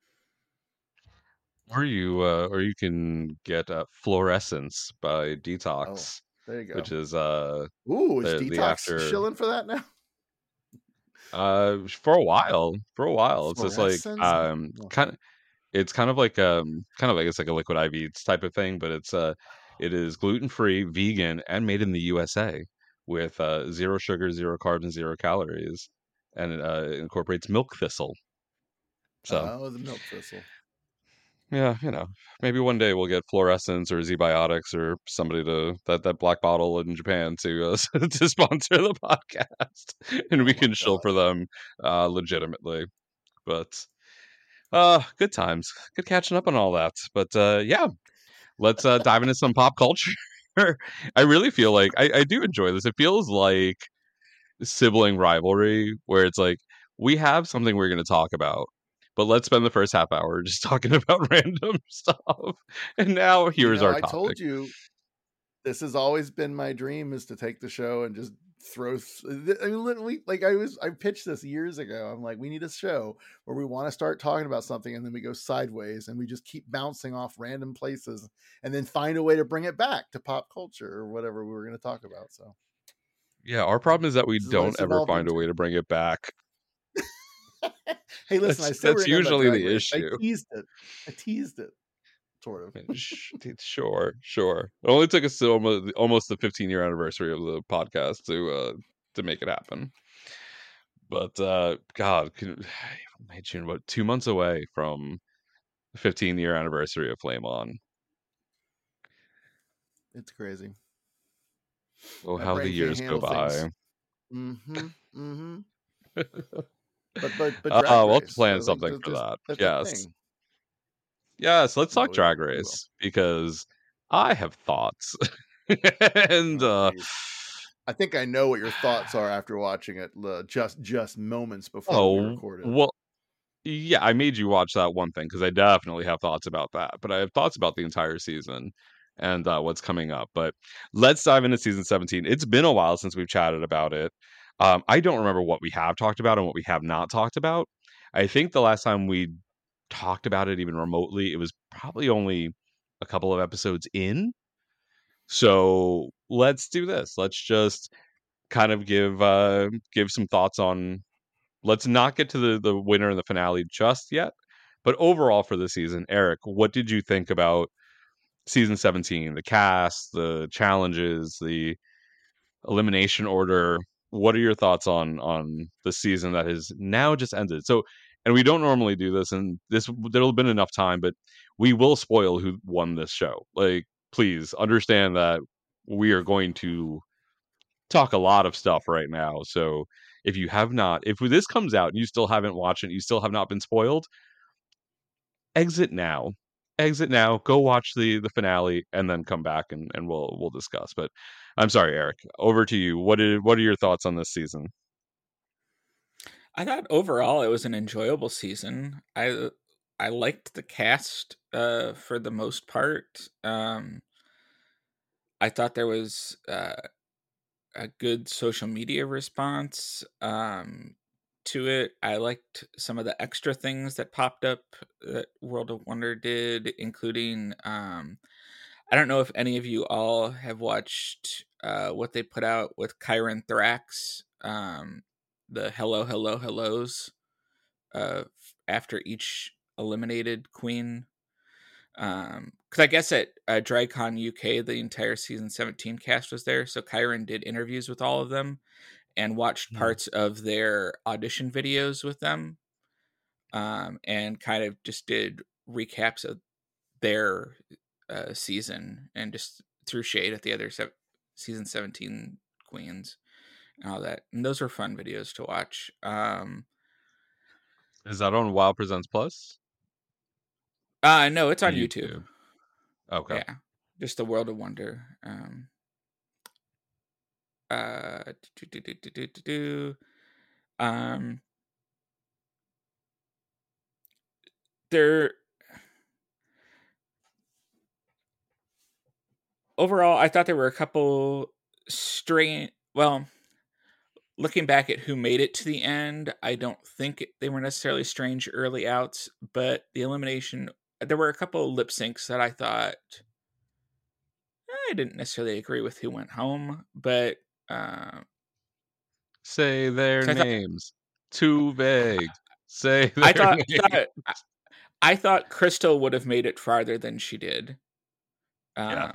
Or you uh, or you can get uh, Fluorescence by Oh, Detox, there you go. which is uh Ooh, is the the Detox after shilling for that now? uh for a while for a while it's just like Fluorescence? um Oh, kind of it's kind of like um kind of like it's like a liquid I V type of thing, but it's uh it is gluten free, vegan, and made in the U S A with uh zero sugar, zero carbs, and zero calories, and it uh, incorporates milk thistle. So oh, the milk thistle. yeah, you know, maybe one day we'll get Fluorescence or Z-Biotics or somebody to that that black bottle in Japan to uh, to sponsor the podcast, and Oh we my can shill god. for them uh, legitimately. But uh, good times, good catching up on all that. But uh, yeah, let's uh, dive into some pop culture. I really feel like I, I do enjoy this. It feels like sibling rivalry where it's like we have something we're going to talk about, but let's spend the first half hour just talking about random stuff, and now You here's know, our I topic. told you this has always been my dream is to take the show and just throw th- I mean literally like I was I pitched this years ago. I'm like, we need a show where we want to start talking about something and then we go sideways and we just keep bouncing off random places and then find a way to bring it back to pop culture or whatever we were going to talk about. So Yeah, our problem is that we This is what don't it's ever evolved find a way into. to bring it back. Hey, listen, That's I said we're that's gonna talk about usually Drag the Race. I issue. teased it. I teased it, sort of. Uh, sh- t- Sure, sure. It only took us to almost almost the fifteen year anniversary of the podcast to uh to make it happen. But uh God, can, May, June, what two months away from the fifteen year anniversary of Flame On. It's crazy. Oh, My how the brain can't years go handle things. by. Mm-hmm. Mm-hmm. But but but Uh, Drag we'll have to Race, plan uh, like something th- for this that. that's a Yes, thing. yes. Let's No, talk we will. Drag We will. Race because I have thoughts, and Oh, uh, geez. I think I know what your thoughts are after watching it uh, just just moments before we oh recorded. well, yeah. I made you watch that one thing because I definitely have thoughts about that, but I have thoughts about the entire season and uh, what's coming up. But let's dive into season seventeen. It's been a while since we've chatted about it. Um, I don't remember what we have talked about and what we have not talked about. I think the last time we talked about it even remotely, it was probably only a couple of episodes in. So let's do this. Let's just kind of give uh give some thoughts on, let's not get to the the winner and the finale just yet. But overall for the season, Eric, what did you think about season seventeen, the cast, the challenges, the elimination order? What are your thoughts on on the season that has now just ended? So, and we don't normally do this, and this there'll have been enough time, but we will spoil who won this show. Like, please understand that we are going to talk a lot of stuff right now. So, if you have not, if this comes out and you still haven't watched it, you still have not been spoiled, exit now. Exit now. Go watch the the finale and then come back and, and we'll we'll discuss. But I'm sorry, Eric. Over to you. What are what are your thoughts on this season? I thought overall it was an enjoyable season. I I liked the cast uh, for the most part. Um, I thought there was uh, a good social media response um, to it. I liked some of the extra things that popped up that World of Wonder did, including um, I don't know if any of you all have watched uh, what they put out with Kyron Thrax, um, the Hello, Hello, Hellos uh, after each eliminated queen. Um, because I guess at uh, DragCon U K, the entire season seventeen cast was there, so Kyron did interviews with all of them and watched Hmm. parts of their audition videos with them, um, and kind of just did recaps of their uh, season and just threw shade at the other se- season seventeen queens and all that. And those were fun videos to watch. Um, Is that on Wow Presents Plus? uh, no, it's Or on YouTube. YouTube? Okay. Yeah, just the World of Wonder. Um, uh, do, do, do, do, do, do, do. Um, there. Overall, I thought there were a couple strange. Well, looking back at who made it to the end, I don't think they were necessarily strange early outs, but the elimination, there were a couple of lip syncs that I thought I didn't necessarily agree with who went home, but uh, Say their 'cause I thought names. Too vague. Say I their thought names. I thought, I, I thought Crystal would have made it farther than she did. Yeah. Uh,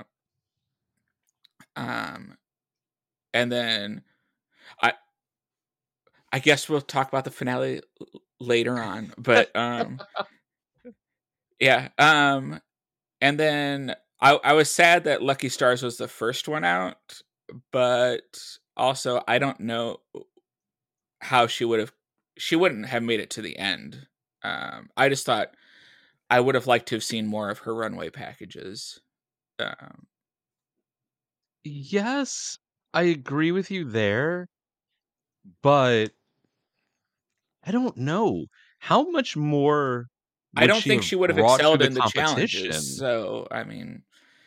um, and then I I guess we'll talk about the finale l- later on, but um, yeah. Um, and then I I was sad that Lucky Stars was the first one out, but also I don't know how she would have she wouldn't have made it to the end. Um, I just thought I would have liked to have seen more of her runway packages. Um, Yes, I agree with you there, but I don't know. How much more I would don't she think have she would have brought to excelled the in the challenges. competition? So I mean,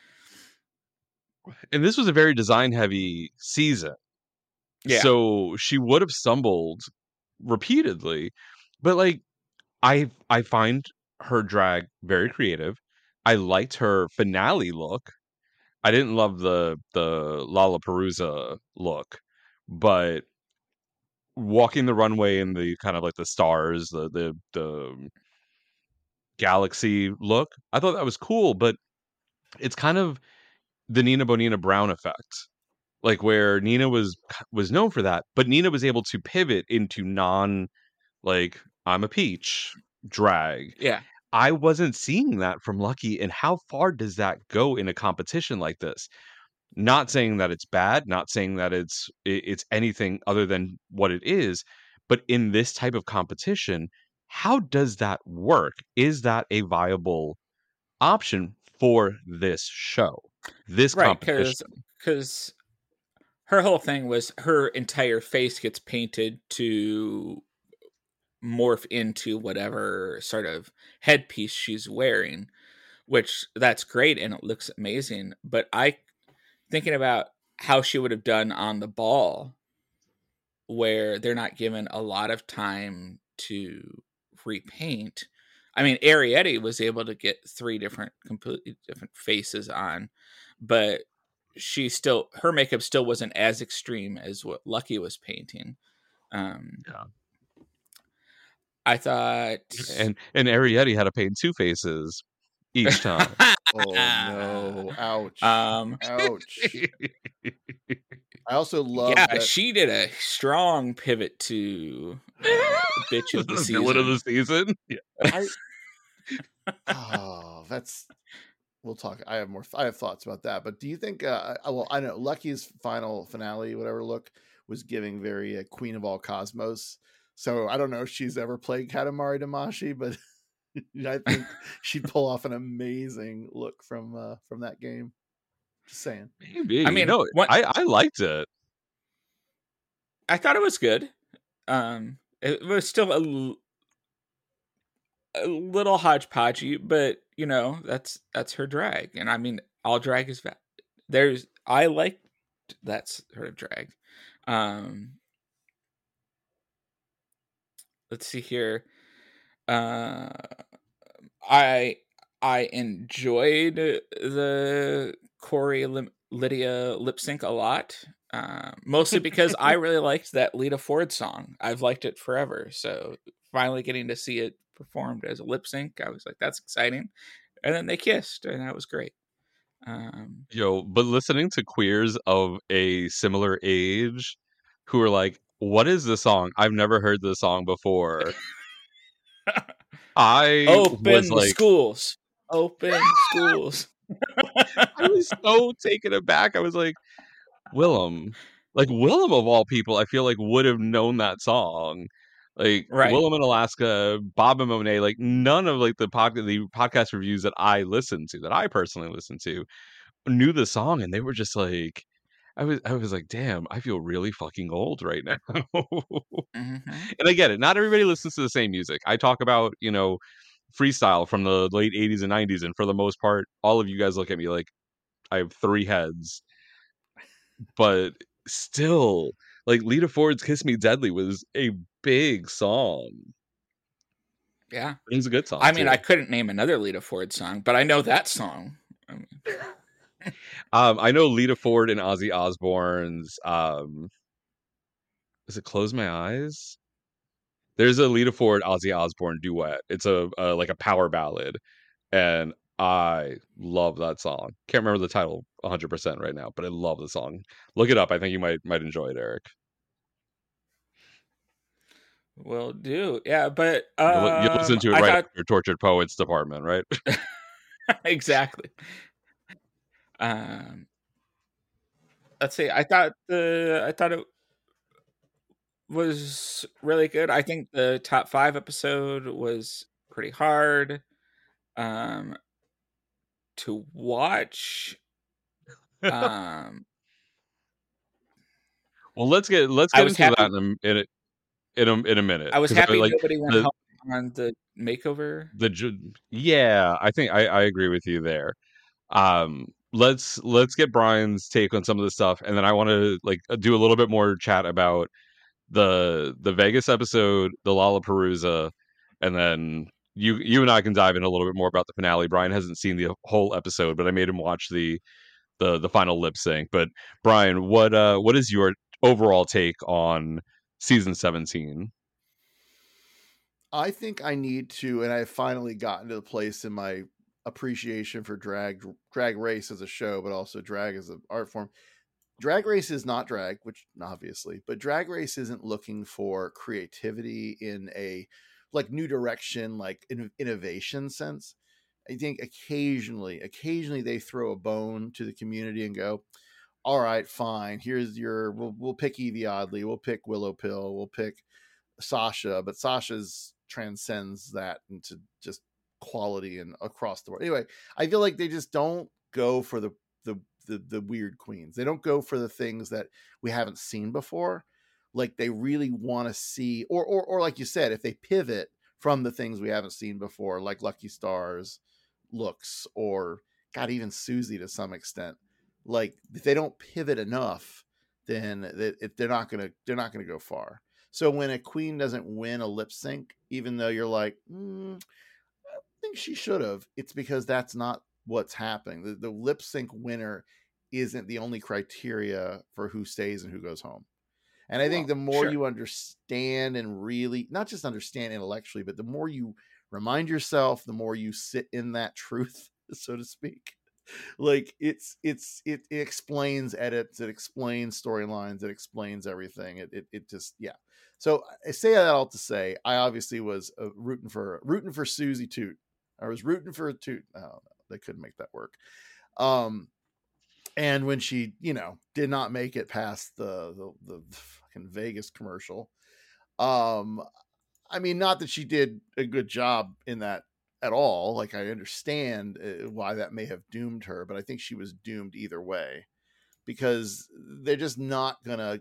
And this was a very design heavy season. yeah, So she would have stumbled repeatedly. But like I I find her drag very creative. I liked her finale look. I didn't love the the Lollapalooza look, but walking the runway in the kind of like the stars, the the the galaxy look, I thought that was cool, but it's kind of the Nina Bonina Brown effect. Like where Nina was was known for that, but Nina was able to pivot into non like I'm a peach drag. Yeah. I wasn't seeing that from Lucky, and how far does that go in a competition like this? Not saying that it's bad, not saying that it's it's anything other than what it is, but in this type of competition, how does that work? Is that a viable option for this show, this Right, competition? because her whole thing was her entire face gets painted to morph into whatever sort of headpiece she's wearing, which that's great and it looks amazing. But I thinking about how she would have done on the ball, where they're not given a lot of time to repaint. I mean, Arietti was able to get three different, completely different faces on, but she still, her makeup still wasn't as extreme as what Lucky was painting. Um, Yeah. I thought, And and Arietti had to paint two faces each time. Oh no! Ouch! Um, Ouch! I also love yeah, that. she did a strong pivot to uh, bitch of the, the season. villain of the season. Yeah. I, oh, that's. We'll talk. I have more. I have thoughts about that. But do you think? Uh, well, I know Lucky's final finale, whatever look, was giving very uh, Queen of All Cosmos. So I don't know if she's ever played Katamari Damacy, but I think she'd pull off an amazing look from uh, from that game. Just saying. Maybe. I mean, no, what- I I liked it. I thought it was good. Um, it was still a, l- a little hodgepodgey, but you know that's that's her drag, and I mean, all drag is va- there's. I liked that's her drag. Um, let's see here. Uh, I I enjoyed the Corey Lim- Lydia lip sync a lot. Uh, mostly because I really liked that Lita Ford song. I've liked it forever. So finally getting to see it performed as a lip sync, I was like, that's exciting. And then they kissed, and that was great. Um, Yo, but listening to queers of a similar age who are like, what is this song? I've never heard this song before. I open was the like, schools. Open schools. I was so taken aback. I was like, Willem, like Willem of all people, I feel like would have known that song. Like Right. Willem in Alaska, Bob and Monet, like none of like the pod- the podcast reviews that I listened to, that I personally listened to, knew the song, and they were just like, I was I was like, damn, I feel really fucking old right now. Mhm. And I get it. Not everybody listens to the same music. I talk about, you know, freestyle from the late eighties and nineties, and for the most part, all of you guys look at me like I have three heads. But still, like Lita Ford's "Kiss Me Deadly" was a big song. Yeah. It was a good song. I mean, too. I couldn't name another Lita Ford song, but I know that song. I mean, um, I know Lita Ford and Ozzy Osbourne's. Um, is it "Close My Eyes"? There's a Lita Ford Ozzy Osbourne duet. It's a, a like a power ballad, and I love that song. Can't remember the title one hundred percent right now, but I love the song. Look it up. I think you might might enjoy it, Eric. will do. Yeah, but You'll, li- you'll listen um, to it I right thought- after Tortured Poets department, right? exactly. Um, let's see. I thought the I thought it was really good. I think the top five episode was pretty hard um, to watch. Um, Well, let's get let's I get was into happy- that in a, in a in a in a minute. I was 'cause happy like nobody went the, home on the makeover. the ju- yeah, I think I, I agree with you there. Um, let's let's get Brian's take on some of this stuff, and then I want to like do a little bit more chat about the the Vegas episode, the Lollapalooza, and then you you and I can dive in a little bit more about the finale. Brian hasn't seen the whole episode, but I made him watch the the the final lip sync. But Brian, what uh what is your overall take on season seventeen. I think I need to, and I have finally gotten to the place in my appreciation for drag drag race as a show, but also drag as an art form. Drag Race is not drag, which obviously, but Drag Race isn't looking for creativity in a like new direction, like in, innovation sense. I think occasionally, occasionally they throw a bone to the community and go, all right, fine. Here's your, we'll, we'll pick Evie Oddly. We'll pick Willow Pill. We'll pick Sasha, but Sasha's transcends that into just quality and across the board. Anyway, I feel like they just don't go for the, the, the, the weird queens. They don't go for the things that we haven't seen before. Like they really want to see, or, or, or like you said, if they pivot from the things we haven't seen before, like Lucky Stars looks, or God, even Susie to some extent, like if they don't pivot enough, then they, if they're not going to, they're not going to go far. So when a queen doesn't win a lip sync, even though you're like, mm, I think she should have, it's because that's not what's happening. The, the lip sync winner isn't the only criteria for who stays and who goes home. And I think Well, the more sure. you understand and really, not just understand intellectually, but the more you remind yourself, the more you sit in that truth, so to speak. Like it's, it's, it, it explains edits, it explains storylines, it explains everything. It, it, it just, yeah. So I say that all to say, I obviously was uh, rooting for, rooting for Susie Toot. I was rooting for Toot. Oh, no, they couldn't make that work. Um, And when she, you know, did not make it past the, the the fucking Vegas commercial, um, I mean, not that she did a good job in that at all. Like I understand uh, why that may have doomed her, but I think she was doomed either way because they're just not gonna.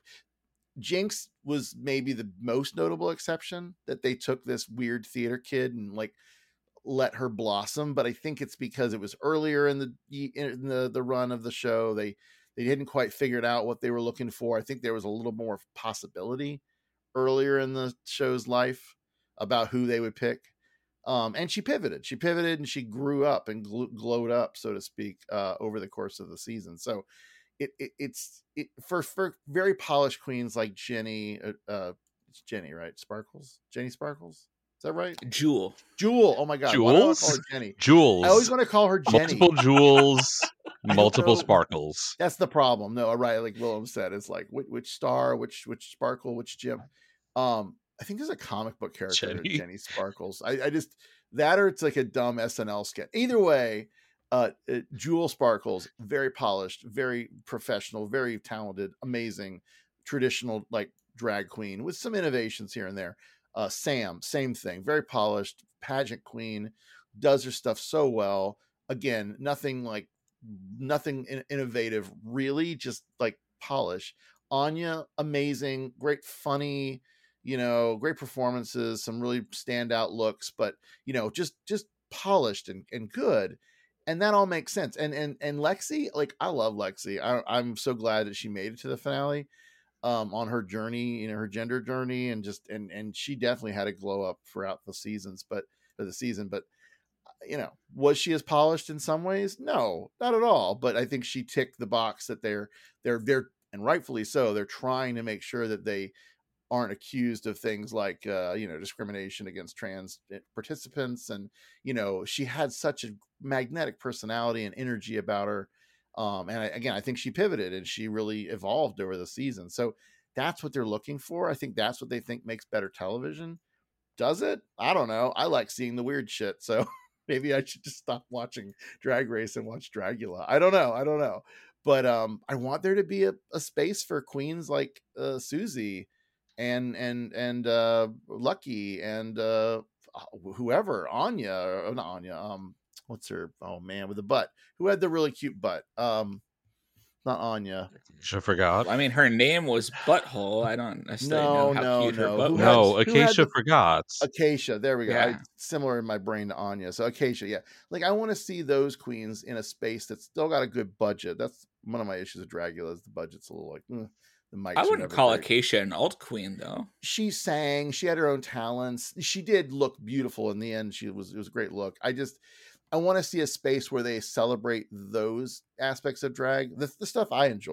Jinx was maybe the most notable exception that they took this weird theater kid and like let her blossom, but I think it's because it was earlier in the in the the run of the show. They they didn't quite figure out what they were looking for. I think there was a little more possibility earlier in the show's life about who they would pick. Um, and she pivoted. She pivoted and she grew up and gl- glowed up, so to speak, uh, over the course of the season. So it, it it's it, for for very polished queens like Jenny. Uh, uh, it's Jenny, right? Sparkles, Jenny Sparkles. Is that right? Jewel. Jewel. Oh my God. Why do I want to call Jewels? her Jenny? Jewels. I always want to call her Jenny. Multiple jewels, I don't multiple know. sparkles. That's the problem. No, right. Like Willem said, it's like which, which star, which which sparkle, which gem. Um, I think there's a comic book character, Jenny. Jenny Sparkles. I, I just that or it's like a dumb S N L sketch. Either way, uh, uh, Jewel Sparkles, very polished, very professional, very talented, amazing, traditional like drag queen with some innovations here and there. Uh, Sam, same thing, very polished, pageant queen, does her stuff so well. Again, nothing like nothing in- innovative, really, just like polish. Anya, amazing, great, funny, you know, great performances, some really standout looks, but you know, just just polished and, and good. And that all makes sense. And and and Lexi, like I love Lexi. I, I'm so glad that she made it to the finale. Um, on her journey, you know, her gender journey, and just and and she definitely had a glow up throughout the seasons, but for the season. But you know, was she as polished in some ways? No, not at all. But I think she ticked the box that they're they're they're and rightfully so. They're trying to make sure that they aren't accused of things like uh, you know, discrimination against trans participants. And you know, she had such a magnetic personality and energy about her. Um, and I, again, I think she pivoted and she really evolved over the season. So that's what they're looking for. I think that's what they think makes better television. Does it? I don't know. I like seeing the weird shit. So maybe I should just stop watching Drag Race and watch Dragula. I don't know. I don't know. But um, I want there to be a, a space for queens like uh, Susie and and and uh, Lucky and uh, whoever, Anya or not Anya. Um, what's her? Oh man, with the butt. Who had the really cute butt? Um, not Anya. I forgot. I mean, her name was Butthole. I don't necessarily No, know how no, cute her no. butt Who was. had- No, who had Acacia the- forgot. Acacia, there we go. Yeah. I, similar in my brain to Anya. So Acacia, yeah. Like I want to see those queens in a space that's still got a good budget. That's one of my issues with Dragula is the budget's a little like mm, the mics. I are wouldn't never call great. Acacia an alt queen though. She sang. She had her own talents. She did look beautiful in the end. She was it was a great look. I just I want to see a space where they celebrate those aspects of drag, the, the stuff I enjoy.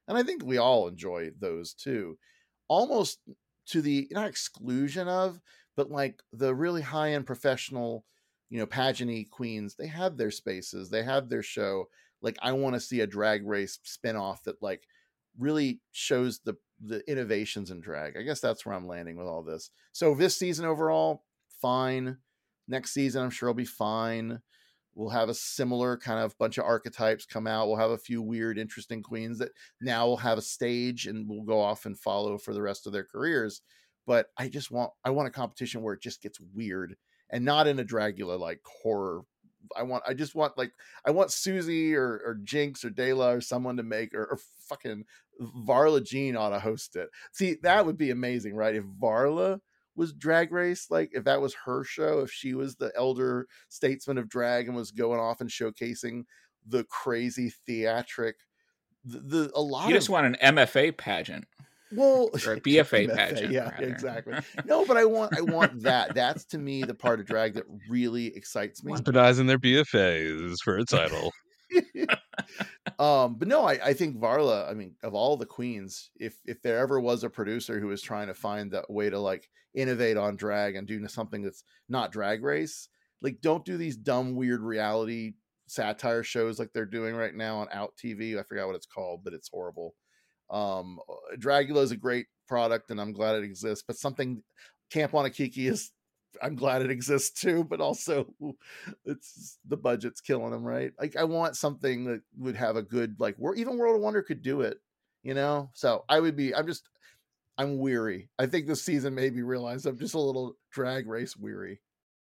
and I think we all enjoy those too, almost to the not exclusion of, but like the really high end professional, you know, pageant-y queens, they have their spaces, they have their show. Like I want to see a Drag Race spinoff that like really shows the the innovations in drag. I guess that's where I'm landing with all this. So this season overall, fine. Next season, I'm sure it'll be fine. We'll have a similar kind of bunch of archetypes come out. We'll have a few weird, interesting queens that now will have a stage and will go off and follow for the rest of their careers. But I just want, I want a competition where it just gets weird and not in a Dragula like horror. I want, I just want like, I want Susie or, or Jinx or Dela or someone to make, or, or fucking Varla Jean ought to host it. See, that would be amazing, right? If Varla was Drag Race, like if that was her show, if she was the elder statesman of drag and was going off and showcasing the crazy theatric, the, the a lot you just of, want an M F A pageant. Well, or a B F A M F A, pageant. Yeah, rather. exactly. No, but I want I want that. That's to me the part of drag that really excites me. Weaponizing their B F As for a title. um, but no, I, I think Varla, I mean, of all the queens, if if there ever was a producer who was trying to find that way to like innovate on drag and do something that's not Drag Race, like don't do these dumb, weird reality satire shows like they're doing right now on Out T V. I forgot what it's called, but it's horrible. Um, Dragula is a great product and I'm glad it exists, but something Camp Wanakiki is, I'm glad it exists too, but also it's the budget's killing them, right? Like I want something that would have a good, like even World of Wonder could do it, you know? So I would be, I'm just, I'm weary. I think this season made me realize I'm just a little Drag Race weary.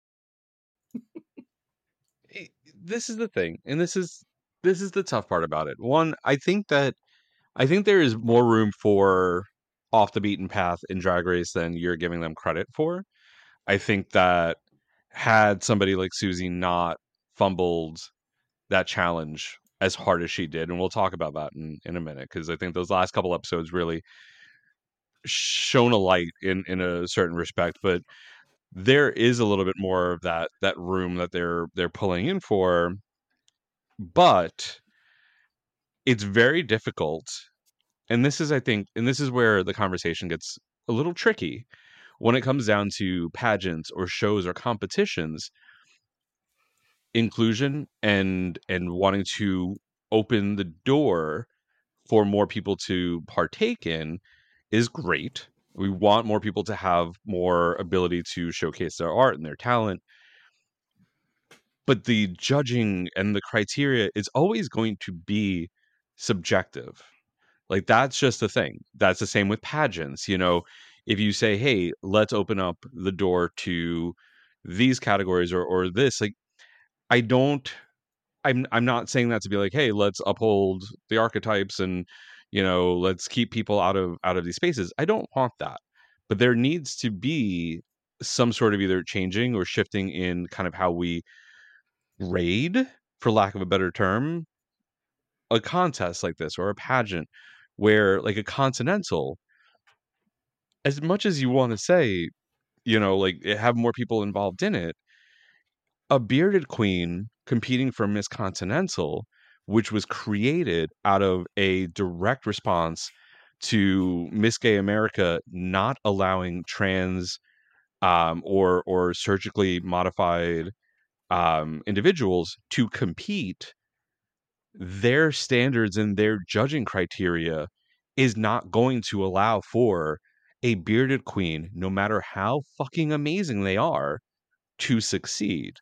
This is the thing. And this is, this is the tough part about it. One, I think that I think there is more room for off the beaten path in Drag Race than you're giving them credit for. I think that had somebody like Susie not fumbled that challenge as hard as she did, and we'll talk about that in, in a minute, because I think those last couple episodes really shone a light in, in a certain respect, but there is a little bit more of that that room that they're they're pulling in for, but it's very difficult. And this is, I think, and this is where the conversation gets a little tricky when it comes down to pageants or shows or competitions. Inclusion and and wanting to open the door for more people to partake in is great. We want more people to have more ability to showcase their art and their talent. But the judging and the criteria is always going to be subjective. Like that's just the thing. That's the same with pageants. You know, if you say, hey, let's open up the door to these categories or or this, like I don't I'm I'm not saying that to be like, hey, let's uphold the archetypes and, you know, let's keep people out of out of these spaces. I don't want that. But there needs to be some sort of either changing or shifting in kind of how we grade, for lack of a better term, a contest like this or a pageant where like a continental, as much as you want to say, you know, like have more people involved in it, a bearded queen competing for Miss Continental, which was created out of a direct response to Miss Gay America not allowing trans um, or or surgically modified um, individuals to compete. Their standards and their judging criteria is not going to allow for a bearded queen, no matter how fucking amazing they are, to succeed.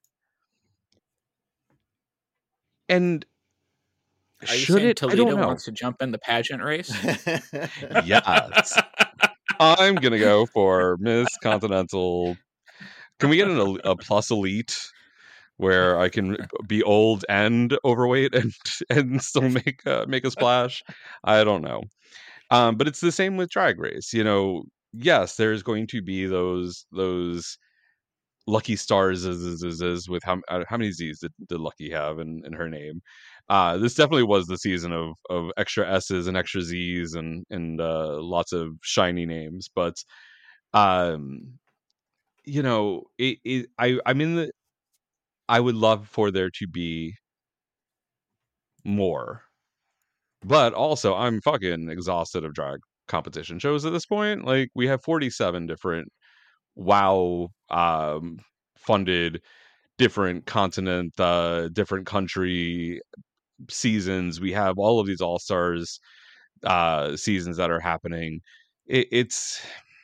And Are you should saying it? Toledo I don't know. wants to jump in the pageant race? Yes. I'm going to go for Miss Continental. Can we get an, a plus elite where I can be old and overweight and and still make uh, make a splash? I don't know. Um, but it's the same with Drag Race. You know, yes, there's going to be those those lucky stars is, is, is, is with how uh, how many Z's did, did Lucky have in, in her name? Uh, this definitely was the season of of extra S's and extra Z's and and uh, lots of shiny names. But um, you know, it, it I I'm in the I would love for there to be more. But also, I'm fucking exhausted of drag competition shows at this point. Like, we have forty-seven different WoW um, funded, different continent, uh, different country seasons. We have all of these All Stars uh, seasons that are happening. It, it's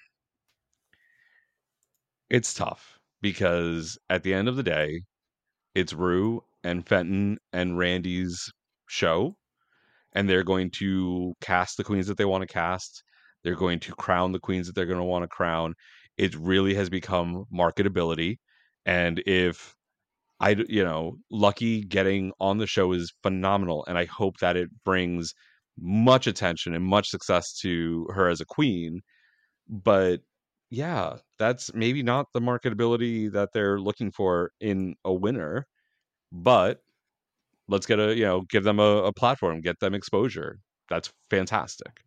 it's tough because at the end of the day, it's Rue and Fenton and Randy's show, and they're going to cast the queens that they want to cast. They're going to crown the queens that they're going to want to crown. It really has become marketability. And if I, d- you know, Lucky getting on the show is phenomenal. And I hope that it brings much attention and much success to her as a queen. But yeah, that's maybe not the marketability that they're looking for in a winner. But let's get a, you know, give them a, a platform, get them exposure. That's fantastic.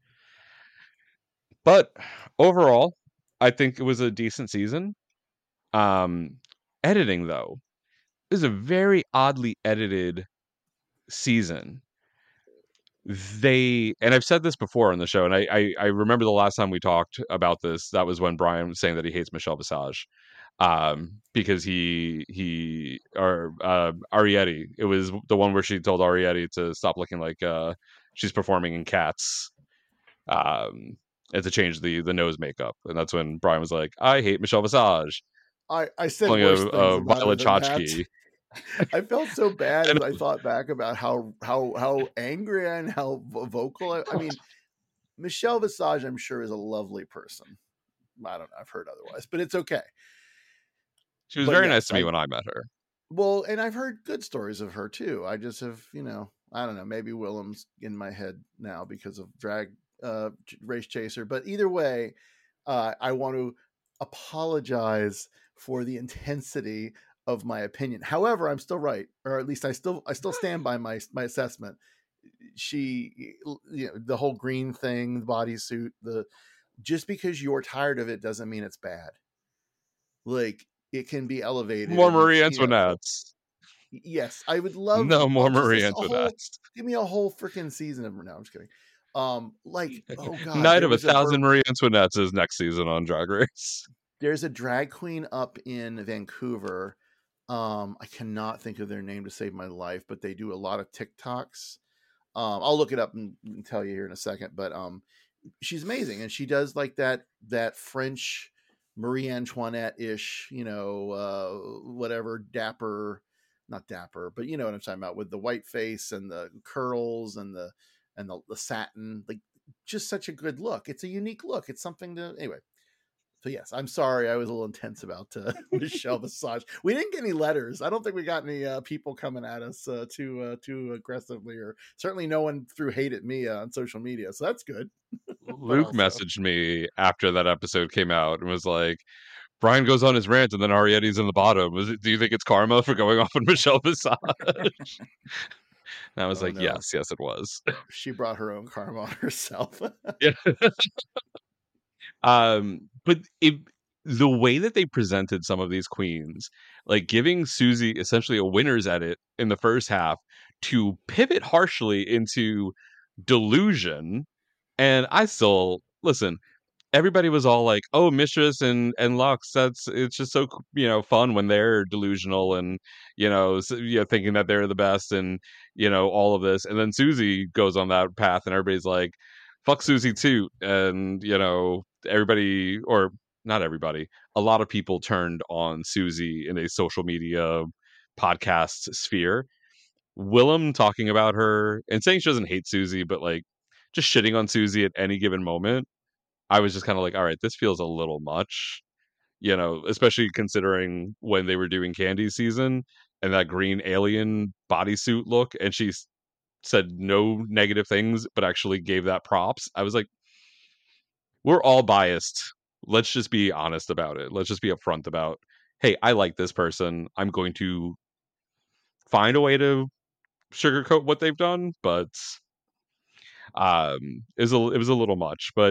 But overall, I think it was a decent season. Um, editing though is a very oddly edited season. They, and I've said this before on the show, and I, I I remember the last time we talked about this. That was when Brian was saying that he hates Michelle Visage, um, because he he or uh, Arietti. It was the one where she told Arietti to stop looking like uh, she's performing in Cats, um, and to change the the nose makeup. And that's when Brian was like, "I hate Michelle Visage." I, I said Pulling worse a, things a about her Violet than that. Chachki. I felt so bad And- as I thought back about how how how angry and how vo- vocal. I, I mean, Michelle Visage, I'm sure, is a lovely person. I don't know. I've heard otherwise, but it's okay. She was But very yes, nice to me I- when I met her. Well, and I've heard good stories of her too. I just have, you know, I don't know. Maybe Willem's in my head now because of drag uh, Ch- Race Chaser. But either way, uh, I want to apologize for the intensity of my opinion. However, I'm still right, or at least I still I still stand by my my assessment. She, you know, the whole green thing, the bodysuit, the just because you're tired of it doesn't mean it's bad. Like, it can be elevated. More and, Marie you know, Antoinettes. yes, I would love No more oh, just Marie a whole, Antoinettes. give me a whole freaking season of no, I'm just kidding. Um, like, oh god, Night there of a was a Thousand Bur- Marie Antoinettes is next season on Drag Race. there's a drag queen up in Vancouver. Um, I cannot think of their name to save my life, but they do a lot of TikToks. Um, I'll look it up and, and tell you here in a second. But um, she's amazing, and she does like that that French Marie Antoinette ish, you know, uh, whatever dapper, not dapper, but you know what I'm talking about, with the white face and the curls and the and the, the satin, like just such a good look. It's a unique look. It's something to anyway. So yes, I'm sorry I was a little intense about uh, Michelle Visage. We didn't get any letters. I don't think we got any uh, people coming at us uh, too uh, too aggressively, or certainly no one threw hate at me uh, on social media. So that's good. Luke also- messaged me after that episode came out and was like, Brian goes on his rant and then Arietti's in the bottom. Was it, do you think it's karma for going off on Michelle Visage? And I was Oh, like, no. yes, yes, it was. She brought her own karma on herself. Yeah. um, but it, the way that they presented some of these queens, like giving Susie essentially a winner's edit in the first half to pivot harshly into delusion. And I still listen. Everybody was all like, "Oh, Mistress and and Lux, that's it's just so you know fun when they're delusional and you know so, you know thinking that they're the best and you know all of this." And then Susie goes on that path, and everybody's like, "Fuck Susie too," and you know everybody or not everybody, a lot of people turned on Susie in a social media podcast sphere. Willem talking about her and saying she doesn't hate Susie, but like just shitting on Susie at any given moment. I was just kind of like, all right, this feels a little much, you know, especially considering when they were doing Candy season and that green alien bodysuit look. And she s- said no negative things, but actually gave that props. I was like, we're all biased. Let's just be honest about it. Let's just be upfront about, hey, I like this person. I'm going to find a way to sugarcoat what they've done, but um, it was a, it was a little much. But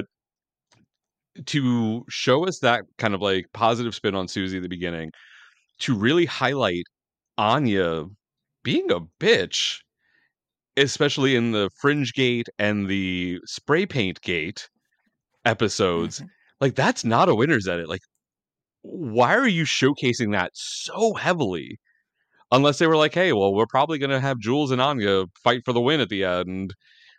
to show us that kind of like positive spin on Susie at the beginning, to really highlight Anya being a bitch especially in the Fringe Gate and the Spray Paint Gate episodes, Mhm. like that's not a winner's edit. Like, why are you showcasing that so heavily? Unless they were like, hey, well, we're probably going to have Jules and Anya fight for the win at the end.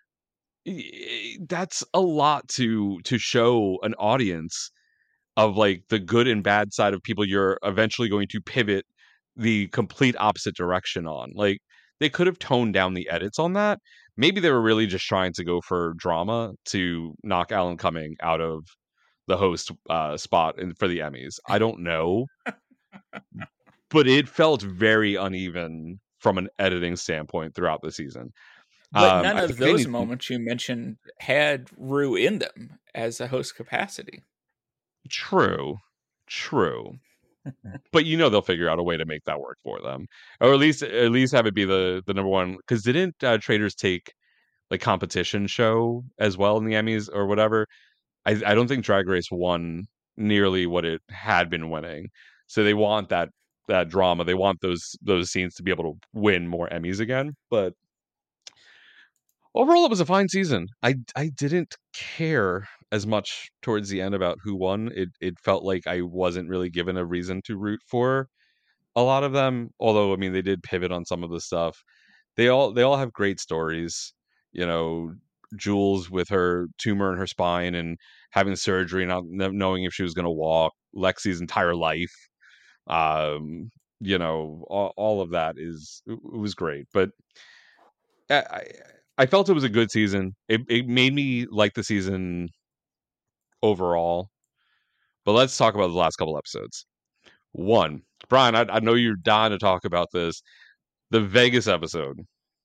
That's a lot to to show an audience of like the good and bad side of people you're eventually going to pivot the complete opposite direction on. Like, they could have toned down the edits on that. Maybe they were really just trying to go for drama to knock Alan Cumming out of the host uh, spot in, for the Emmys. I don't know, but it felt very uneven from an editing standpoint throughout the season. But Um, none I of think they those need moments you mentioned had Rue in them as a host capacity. true, true. But you know they'll figure out a way to make that work for them, or at least at least have it be the the number one. Because didn't uh, Traders take like competition show as well in the Emmys or whatever? I I don't think Drag Race won nearly what it had been winning, so they want that that drama. They want those those scenes to be able to win more Emmys again. But overall, it was a fine season. I I didn't care as much towards the end about who won. It it felt like I wasn't really given a reason to root for a lot of them. Although I mean, they did pivot on some of the stuff. They all they all have great stories. You know, Jules with her tumor in her spine and having surgery, not knowing if she was going to walk. Lexi's entire life. Um, you know, all, all of that is it was great. But I, I I felt it was a good season. It it made me like the season overall. But let's talk about the last couple episodes. One, Brian, I, I know you're dying to talk about this. The Vegas episode,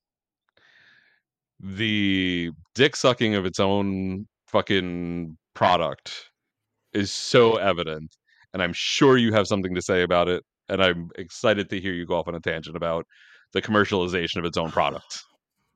the dick sucking of its own fucking product is so evident, and I'm sure you have something to say about it. And I'm excited to hear you go off on a tangent about the commercialization of its own product.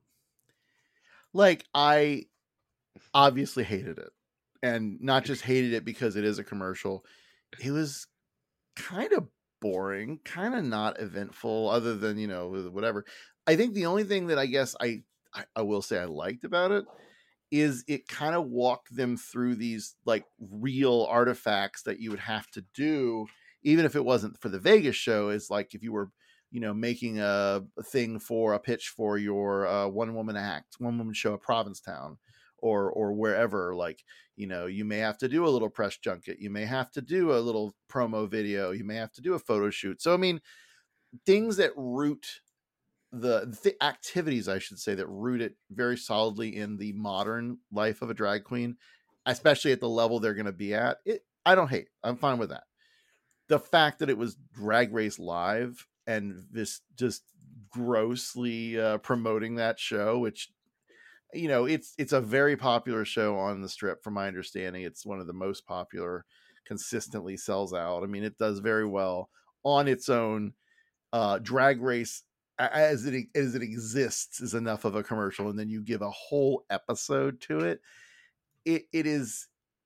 Like, I obviously hated it, and not just hated it because it is a commercial. It was kind of boring, kind of not eventful, other than, you know, whatever. I think the only thing that I guess I I, I will say I liked about it is it kind of walked them through these like real artifacts that you would have to do, even if it wasn't for the Vegas show. Is like if you were, you know, making a, a thing for a pitch for your uh, one woman act, one woman show at Provincetown, or or wherever. Like, you know, you may have to do a little press junket, you may have to do a little promo video, you may have to do a photo shoot. So I mean, things that root the, the activities, I should say, that root it very solidly in the modern life of a drag queen, especially at the level they're going to be at. It, I don't hate. I'm fine with that. The fact that it was Drag Race Live and this just grossly uh, promoting that show, which, you know, it's it's a very popular show on the Strip. From my understanding, it's one of the most popular. Consistently sells out. I mean, it does very well on its own. Uh, Drag Race as it as it exists is enough of a commercial, and then you give a whole episode to it. It it is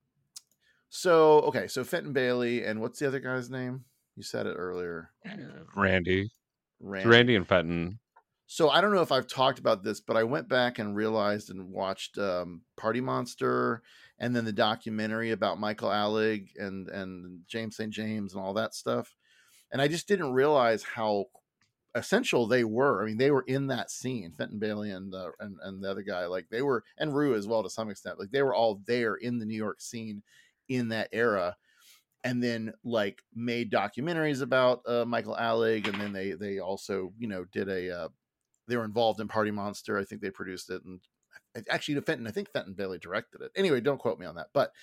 so okay. So Fenton Bailey and what's the other guy's name? You said it earlier. Randy, Randy. Randy and Fenton. So I don't know if I've talked about this, but I went back and realized and watched um, Party Monster, and then the documentary about Michael Alec and and James Saint James and all that stuff, and I just didn't realize how essential they were. I mean, they were in that scene. Fenton Bailey and uh, and and the other guy, like they were, and Rue as well to some extent. Like they were all there in the New York scene in that era, and then like made documentaries about uh, Michael Alec, and then they they also, you know, did a uh, they were involved in Party Monster. I think they produced it, and actually, the Fenton, I think Fenton Bailey directed it. Anyway, don't quote me on that, but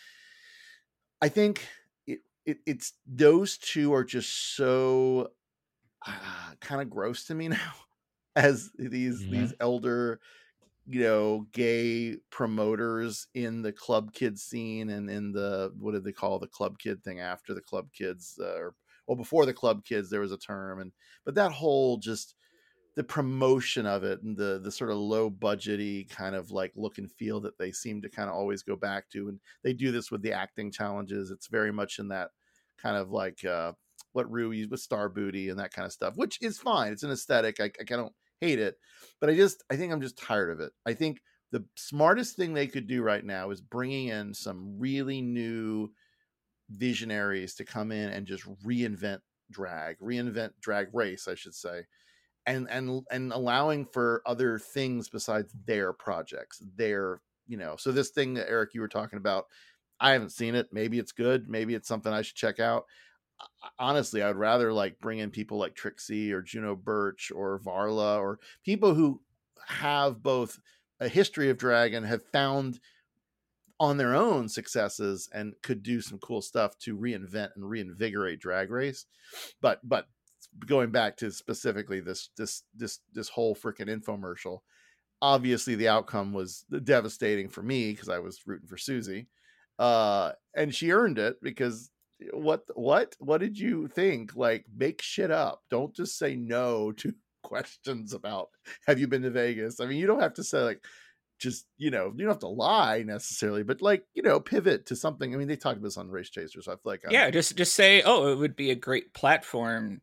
I think it, it it's those two are just so uh, kind of gross to me now as these Mhm. these elder, you know, gay promoters in the club kid scene, and in the, what did they call the club kid thing after the club kids, uh, or well, before the club kids there was a term, and but that whole just the promotion of it, and the the sort of low budgety kind of like look and feel that they seem to kind of always go back to, and they do this with the acting challenges. It's very much in that kind of like uh what Rue used with Star Booty and that kind of stuff, which is fine. It's an aesthetic. I, I don't hate it, but I just I think I'm just tired of it. I think the smartest thing they could do right now is bringing in some really new visionaries to come in and just reinvent drag, reinvent drag race, I should say, and and and allowing for other things besides their projects, their, you know. So this thing that Eric you were talking about, I haven't seen it. Maybe it's good. Maybe it's something I should check out. Honestly, I'd rather like bring in people like Trixie or Juno Birch or Varla, or people who have both a history of drag and have found on their own successes and could do some cool stuff to reinvent and reinvigorate Drag Race. But but going back to specifically this this this this whole freaking infomercial, obviously the outcome was devastating for me because I was rooting for Susie, uh, and she earned it because what what what did you think? Like, make shit up. Don't just say no to questions about have you been to Vegas. I mean, you don't have to say like, just, you know, you don't have to lie necessarily, but like, you know, pivot to something. I mean, they talked about this on Race Chasers, so I feel like I'm, yeah, just just say, oh, it would be a great platform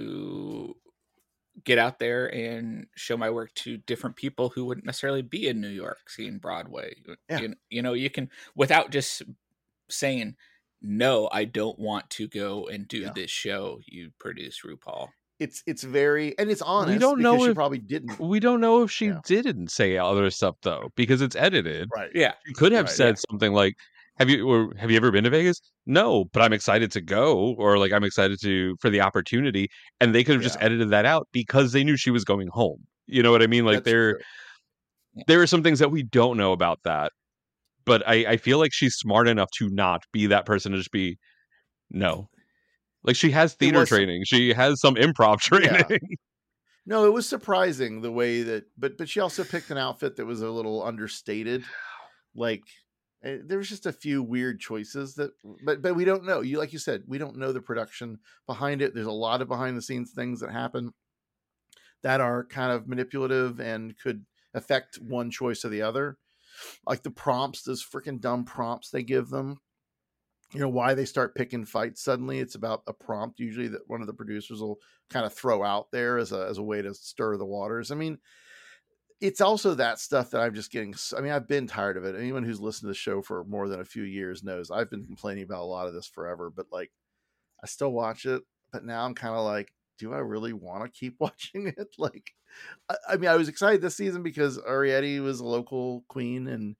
to get out there and show my work to different people who wouldn't necessarily be in New York seeing Broadway. Yeah. You, you know, you can, without just saying, no, I don't want to go and do Yeah. this show you produce, RuPaul. It's it's very, and it's honest. We don't know because she if probably didn't. we don't know if she Yeah. didn't say other stuff though, because it's edited. Right. Yeah. She could have Right, said yeah. something like, "Have you or have you ever been to Vegas?" No, but I'm excited to go, or like I'm excited to for the opportunity, and they could have just Yeah. edited that out because they knew she was going home. You know what I mean? Like That's there, true. there are some things that we don't know about that, but I, I feel like she's smart enough to not be that person to just be no. Like she has theater was- training, she has some improv training. Yeah. No, it was surprising the way that, but but she also picked an outfit that was a little understated. Like, eh, there was just a few weird choices that, but but we don't know. You like you said, we don't know the production behind it. There's a lot of behind the scenes things that happen that are kind of manipulative and could affect one choice or the other. Like the prompts, those freaking dumb prompts they give them. You know, why they start picking fights suddenly. It's about a prompt usually that one of the producers will kind of throw out there as a as a way to stir the waters. I mean, it's also that stuff that I'm just getting. I mean, I've been tired of it. Anyone who's listened to the show for more than a few years knows I've been complaining about a lot of this forever, but like, I still watch it, but now I'm kind of like, do I really want to keep watching it? Like, I, I mean, I was excited this season because Arietti was a local queen and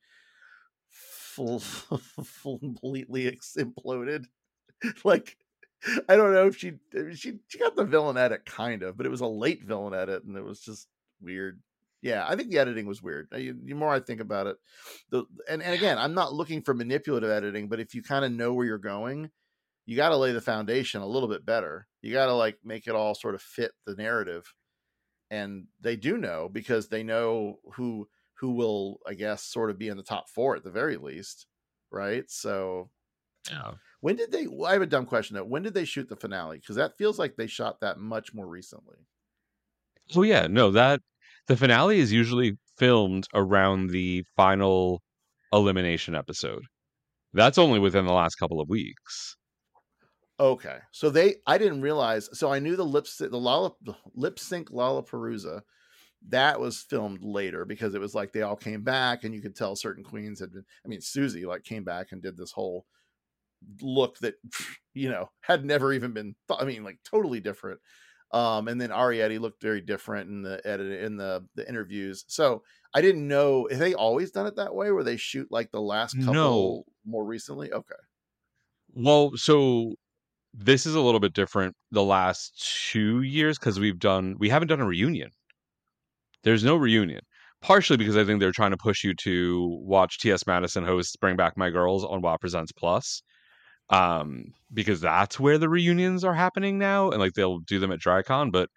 full, full completely ex- imploded. Like, I don't know if she, she, she got the villain edit kind of, but it was a late villain edit and it was just weird. Yeah, I think the editing was weird. The more I think about it, the and, and again, I'm not looking for manipulative editing, but if you kind of know where you're going, you got to lay the foundation a little bit better. You got to like make it all sort of fit the narrative, and they do know because they know who who will, I guess, sort of be in the top four at the very least, right? So, Yeah. when did they? Well, I have a dumb question though. When did they shoot the finale? Because that feels like they shot that much more recently. Oh yeah, no, that the finale is usually filmed around the final elimination episode. That's only within the last couple of weeks. Okay, so they, I didn't realize. So I knew the lip the Lala the lip sync Lollapalooza, that was filmed later because it was like they all came back and you could tell certain queens had been. I mean, Susie like came back and did this whole look that, you know, had never even been. Th- I mean, like totally different. Um, and then Arietti looked very different in the edit in the the interviews. So I didn't know, have they always done it that way where they shoot like the last couple No. more recently? Okay. Well, so this is a little bit different the last two years because we've done we haven't done a reunion. There's no reunion. Partially because I think they're trying to push you to watch T S Madison host Bring Back My Girls on WoW Presents Plus. Um, because that's where the reunions are happening now, and like they'll do them at DryCon, but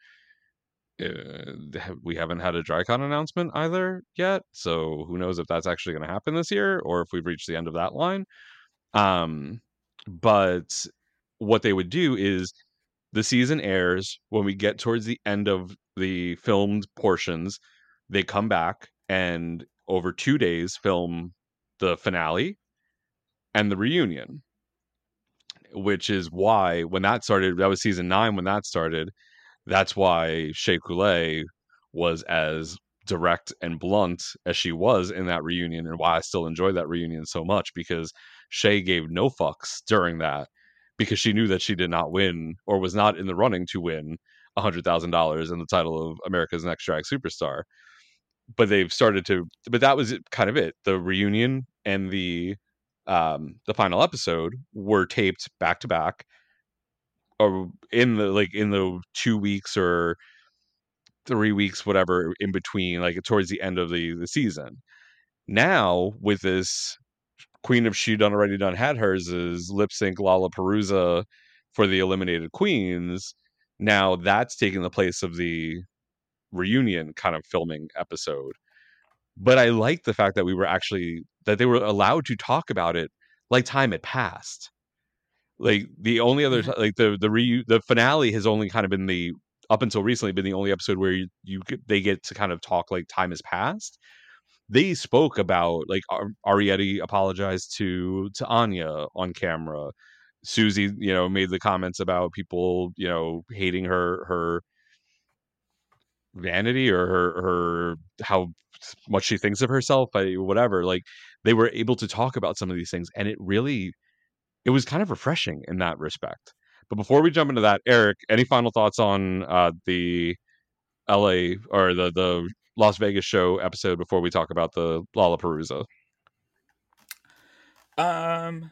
uh, we haven't had a DryCon announcement either yet, so who knows if that's actually going to happen this year or if we've reached the end of that line. Um, but what they would do is the season airs when we get towards the end of the filmed portions. They come back and over two days film the finale and the reunion. Which is why when that started, that was season nine when that started. That's why Shea Coulee was as direct and blunt as she was in that reunion, and why I still enjoy that reunion so much, because Shay gave no fucks during that, because she knew that she did not win, or was not in the running to win one hundred thousand dollars in the title of America's Next Drag Superstar. But they've started to, but that was kind of it. The reunion and the um the final episode were taped back to back, or in the like in the two weeks or three weeks, whatever, in between, like towards the end of the the season. Now with this Queen of She Done Already Done Had Hers is lip sync Lollapalooza for the eliminated queens. Now that's taking the place of the reunion kind of filming episode. But I like the fact that we were actually, that they were allowed to talk about it like time had passed. Like the only other, Mhm. like the the re, the finale has only kind of been the, up until recently, been the only episode where you, you get, they get to kind of talk like time has passed. They spoke about, like, Ar- Arietti apologized to to Anya on camera. Susie, you know, made the comments about people, you know, hating her her vanity, or her her how much she thinks of herself, I, whatever. Like, they were able to talk about some of these things, and it really, it was kind of refreshing in that respect. But before we jump into that, Eric, any final thoughts on uh the L A, or the the Las Vegas show episode, before we talk about the Lollapalooza? Um,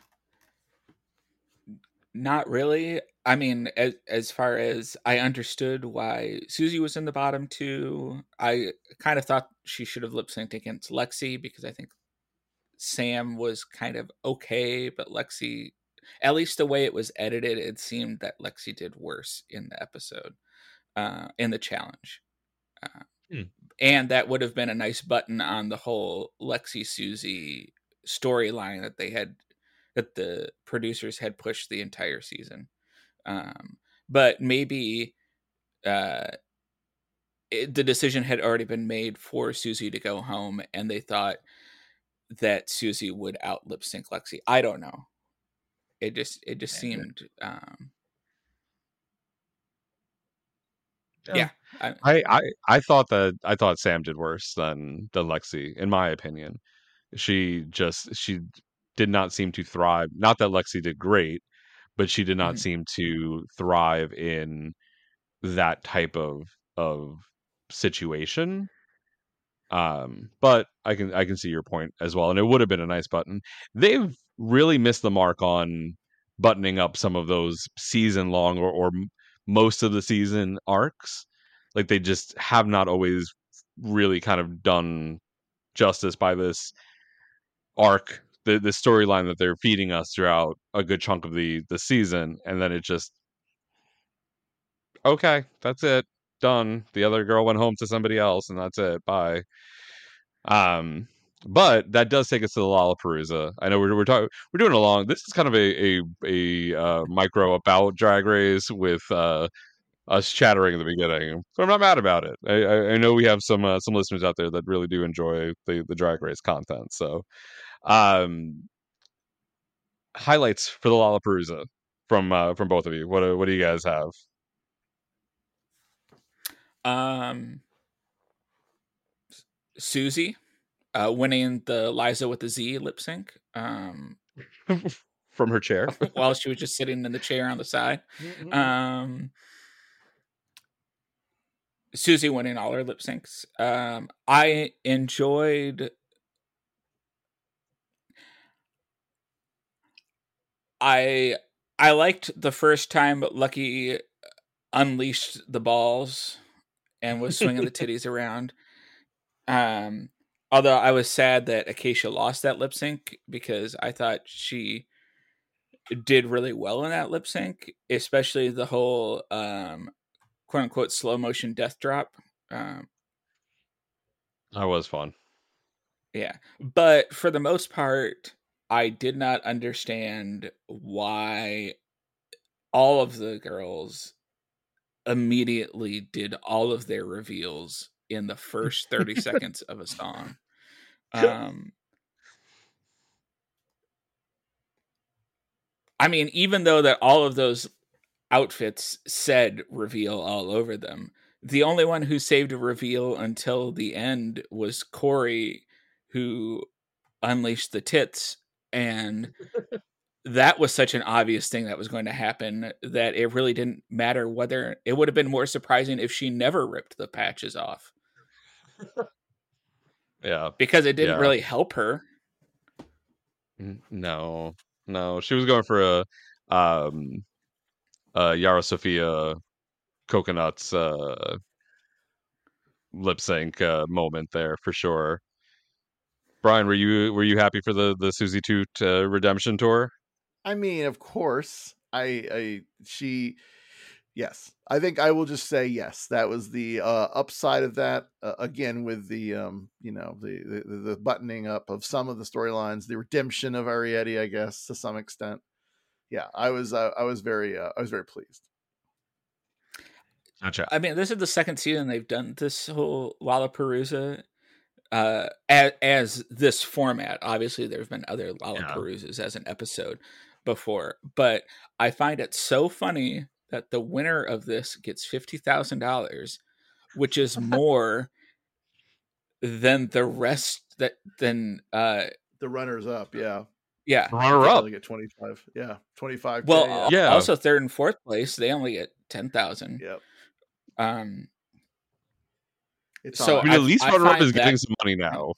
not really. I mean, as as far as I understood why Susie was in the bottom two, I kind of thought she should have lip synced against Lexi, because I think Sam was kind of okay, but Lexi, at least the way it was edited, it seemed that Lexi did worse in the episode, uh, in the challenge. Uh, Hmm. and that would have been a nice button on the whole Lexi Susie storyline that they had, that the producers had pushed the entire season. Um, but maybe uh, it, the decision had already been made for Susie to go home, and they thought that Susie would out lip sync Lexi. I don't know. It just it just seemed um, Yeah. yeah. I, I, I I thought that I thought Sam did worse than than Lexi, in my opinion. She just, she did not seem to thrive. Not that Lexi did great, but she did not mhm. seem to thrive in that type of of situation. Um, but I can I can see your point as well, and it would have been a nice button. They've really missed the mark on buttoning up some of those season long, or, or m- most of the season arcs. Like, they just have not always really kind of done justice by this arc, the the storyline that they're feeding us throughout a good chunk of the the season, and then it just, okay, that's it, done. The other girl went home to somebody else, and that's it. Bye. Um, but that does take us to the Lollapalooza. I know we're we're talking we're doing along. This is kind of a a a uh, micro about Drag Race, with uh, us chattering in the beginning, so I'm not mad about it. I, I, I know we have some uh, some listeners out there that really do enjoy the the Drag Race content. So, um, highlights for the Lollapalooza from uh, from both of you. What do, what do you guys have? Um, Susie uh, winning the Liza with the Z lip sync, um, From her chair. while she was just sitting in the chair on the side. Um, Susie winning all her lip syncs. Um, I enjoyed. I I liked the first time Lucky unleashed the balls and was swinging the titties around. Um, although I was sad that Acacia lost that lip sync, because I thought she did really well in that lip sync, especially the whole um, quote unquote slow motion death drop. Um, That was fun. yeah, but for the most part, I did not understand why all of the girls immediately did all of their reveals in the first thirty seconds of a song. Um, I mean, even though that all of those outfits said reveal all over them, the only one who saved a reveal until the end was Corey, who unleashed the tits, and that was such an obvious thing that was going to happen that it really didn't matter whether it would have been more surprising if she never ripped the patches off. Yeah. Because it didn't Yeah. really help her. No, no, she was going for a um, uh, Yara Sofia coconuts uh, lip sync uh, moment there for sure. Brian, were you were you happy for the the Susie Toot uh, redemption tour? I mean, of course, I, I, she, yes, I think I will just say yes. That was the uh, upside of that. Uh, again, with the, um, you know, the, the the buttoning up of some of the storylines, the redemption of Arrietty, I guess, to some extent. Yeah, I was, uh, I was very, uh, I was very pleased. Gotcha. I mean, this is the second season they've done this whole Lollapalooza uh, as, as this format. Obviously, there have been other Lollapaloozas yeah. as an episode before, but I find it so funny that the winner of this gets fifty thousand dollars, which is more than the rest that than uh, the runners up. Yeah. Yeah. Runner up. Only get twenty-five. Yeah. twenty-five. Well, yeah. yeah. Also third and fourth place, they only get ten thousand. Yep. Um, it's so I mean, at least runner up is that, getting some money now.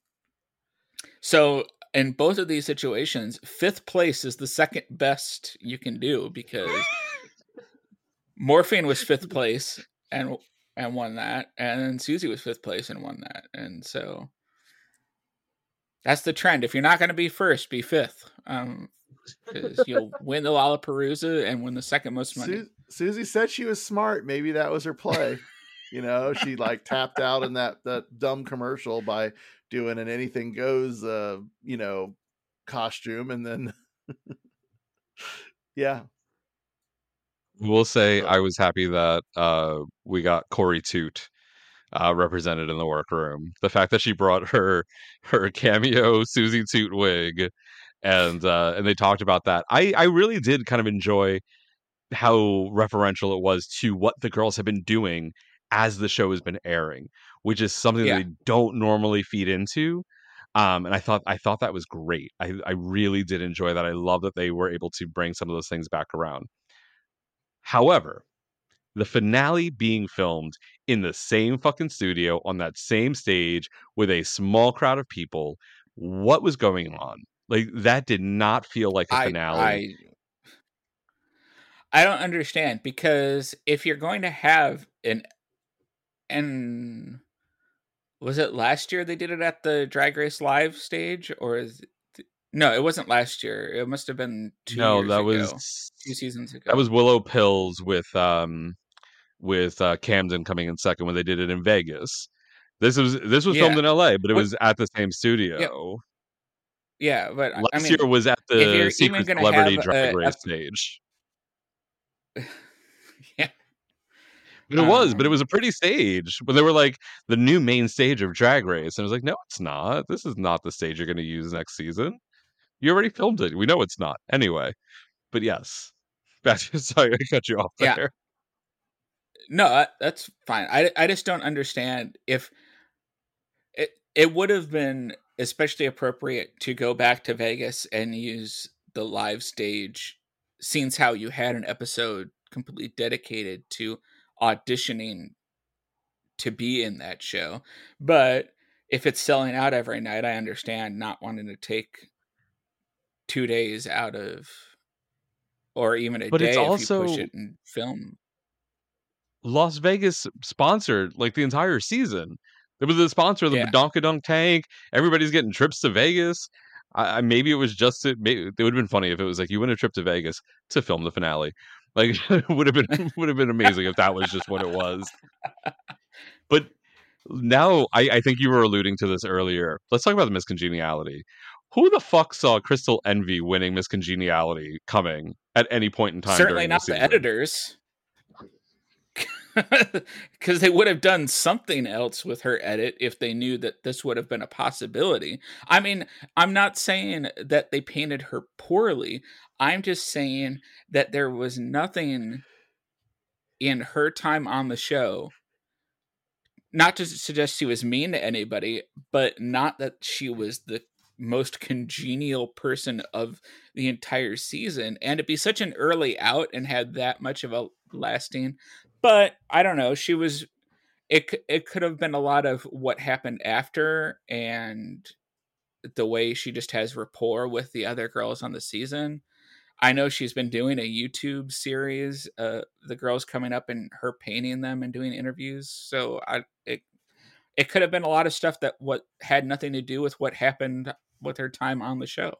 So in both of these situations, fifth place is the second best you can do because Morphine was fifth place and and won that, and then Susie was fifth place and won that, and so that's the trend. If you're not going to be first, be fifth, um, because you'll win the Lollapalooza and win the second most money. Su- Susie said she was smart. Maybe that was her play. You know, she like tapped out in that that dumb commercial by doing an anything goes, uh, you know, costume, and then yeah. We'll say I was happy that uh, we got Corey Toot uh, represented in the workroom. The fact that she brought her her cameo Susie Toot wig, and uh, and they talked about that. I I really did kind of enjoy how referential it was to what the girls have been doing as the show has been airing, which is something Yeah. that they don't normally feed into. Um, and I thought I thought that was great. I, I really did enjoy that. I love that they were able to bring some of those things back around. However, the finale being filmed in the same fucking studio on that same stage with a small crowd of people, what was going on? Like that did not feel like a finale. I, I, I don't understand, because if you're going to have an and was it last year they did it at the Drag Race Live stage, or is it, no, it wasn't last year. It must have been two no, years that ago, was two seasons ago. That was Willow Pills with um with uh, Camden coming in second when they did it in Vegas. This was this was Yeah. filmed in L A, but it What- was at the same studio. Yeah, but Last I mean, year was at if you're the even Secret gonna Celebrity have Drag a- Race a- stage. yeah, But it was, but it Um, was a pretty stage. But they were like the new main stage of Drag Race, and I was like, no, it's not. This is not the stage you're going to use next season. You already filmed it. We know it's not. Anyway, but yes. Back to, sorry, I cut you off Yeah. there. no, that- that's fine. I I just don't understand if it it would have been especially appropriate to go back to Vegas and use the live stage, since how you had an episode completely dedicated to auditioning to be in that show. But if it's selling out every night, I understand not wanting to take two days out of, or even a But day it's if you also- push it and film. Las Vegas sponsored like the entire season. It was the sponsor of the Yeah. Badonkadonk tank. Everybody's getting trips to Vegas. I, I maybe it was just it. Maybe, it would have been funny if it was like you win a trip to Vegas to film the finale. Like it would have been would have been amazing if that was just what it was. But now I, I think you were alluding to this earlier. Let's talk about the Miss Congeniality. Who the fuck saw Crystal Envy winning Miss Congeniality coming at any point in time? Certainly during not the the season? editors. Because they would have done something else with her edit if they knew that this would have been a possibility. I mean, I'm not saying that they painted her poorly. I'm just saying that there was nothing in her time on the show not to suggest she was mean to anybody, but not that she was the most congenial person of the entire season, and to be such an early out and had that much of a lasting. But I don't know, she was it it could have been a lot of what happened after and the way she just has rapport with the other girls on the season. I know she's been doing a YouTube series, uh, the girls coming up and her painting them and doing interviews. So I, it, it could have been a lot of stuff that what had nothing to do with what happened with her time on the show.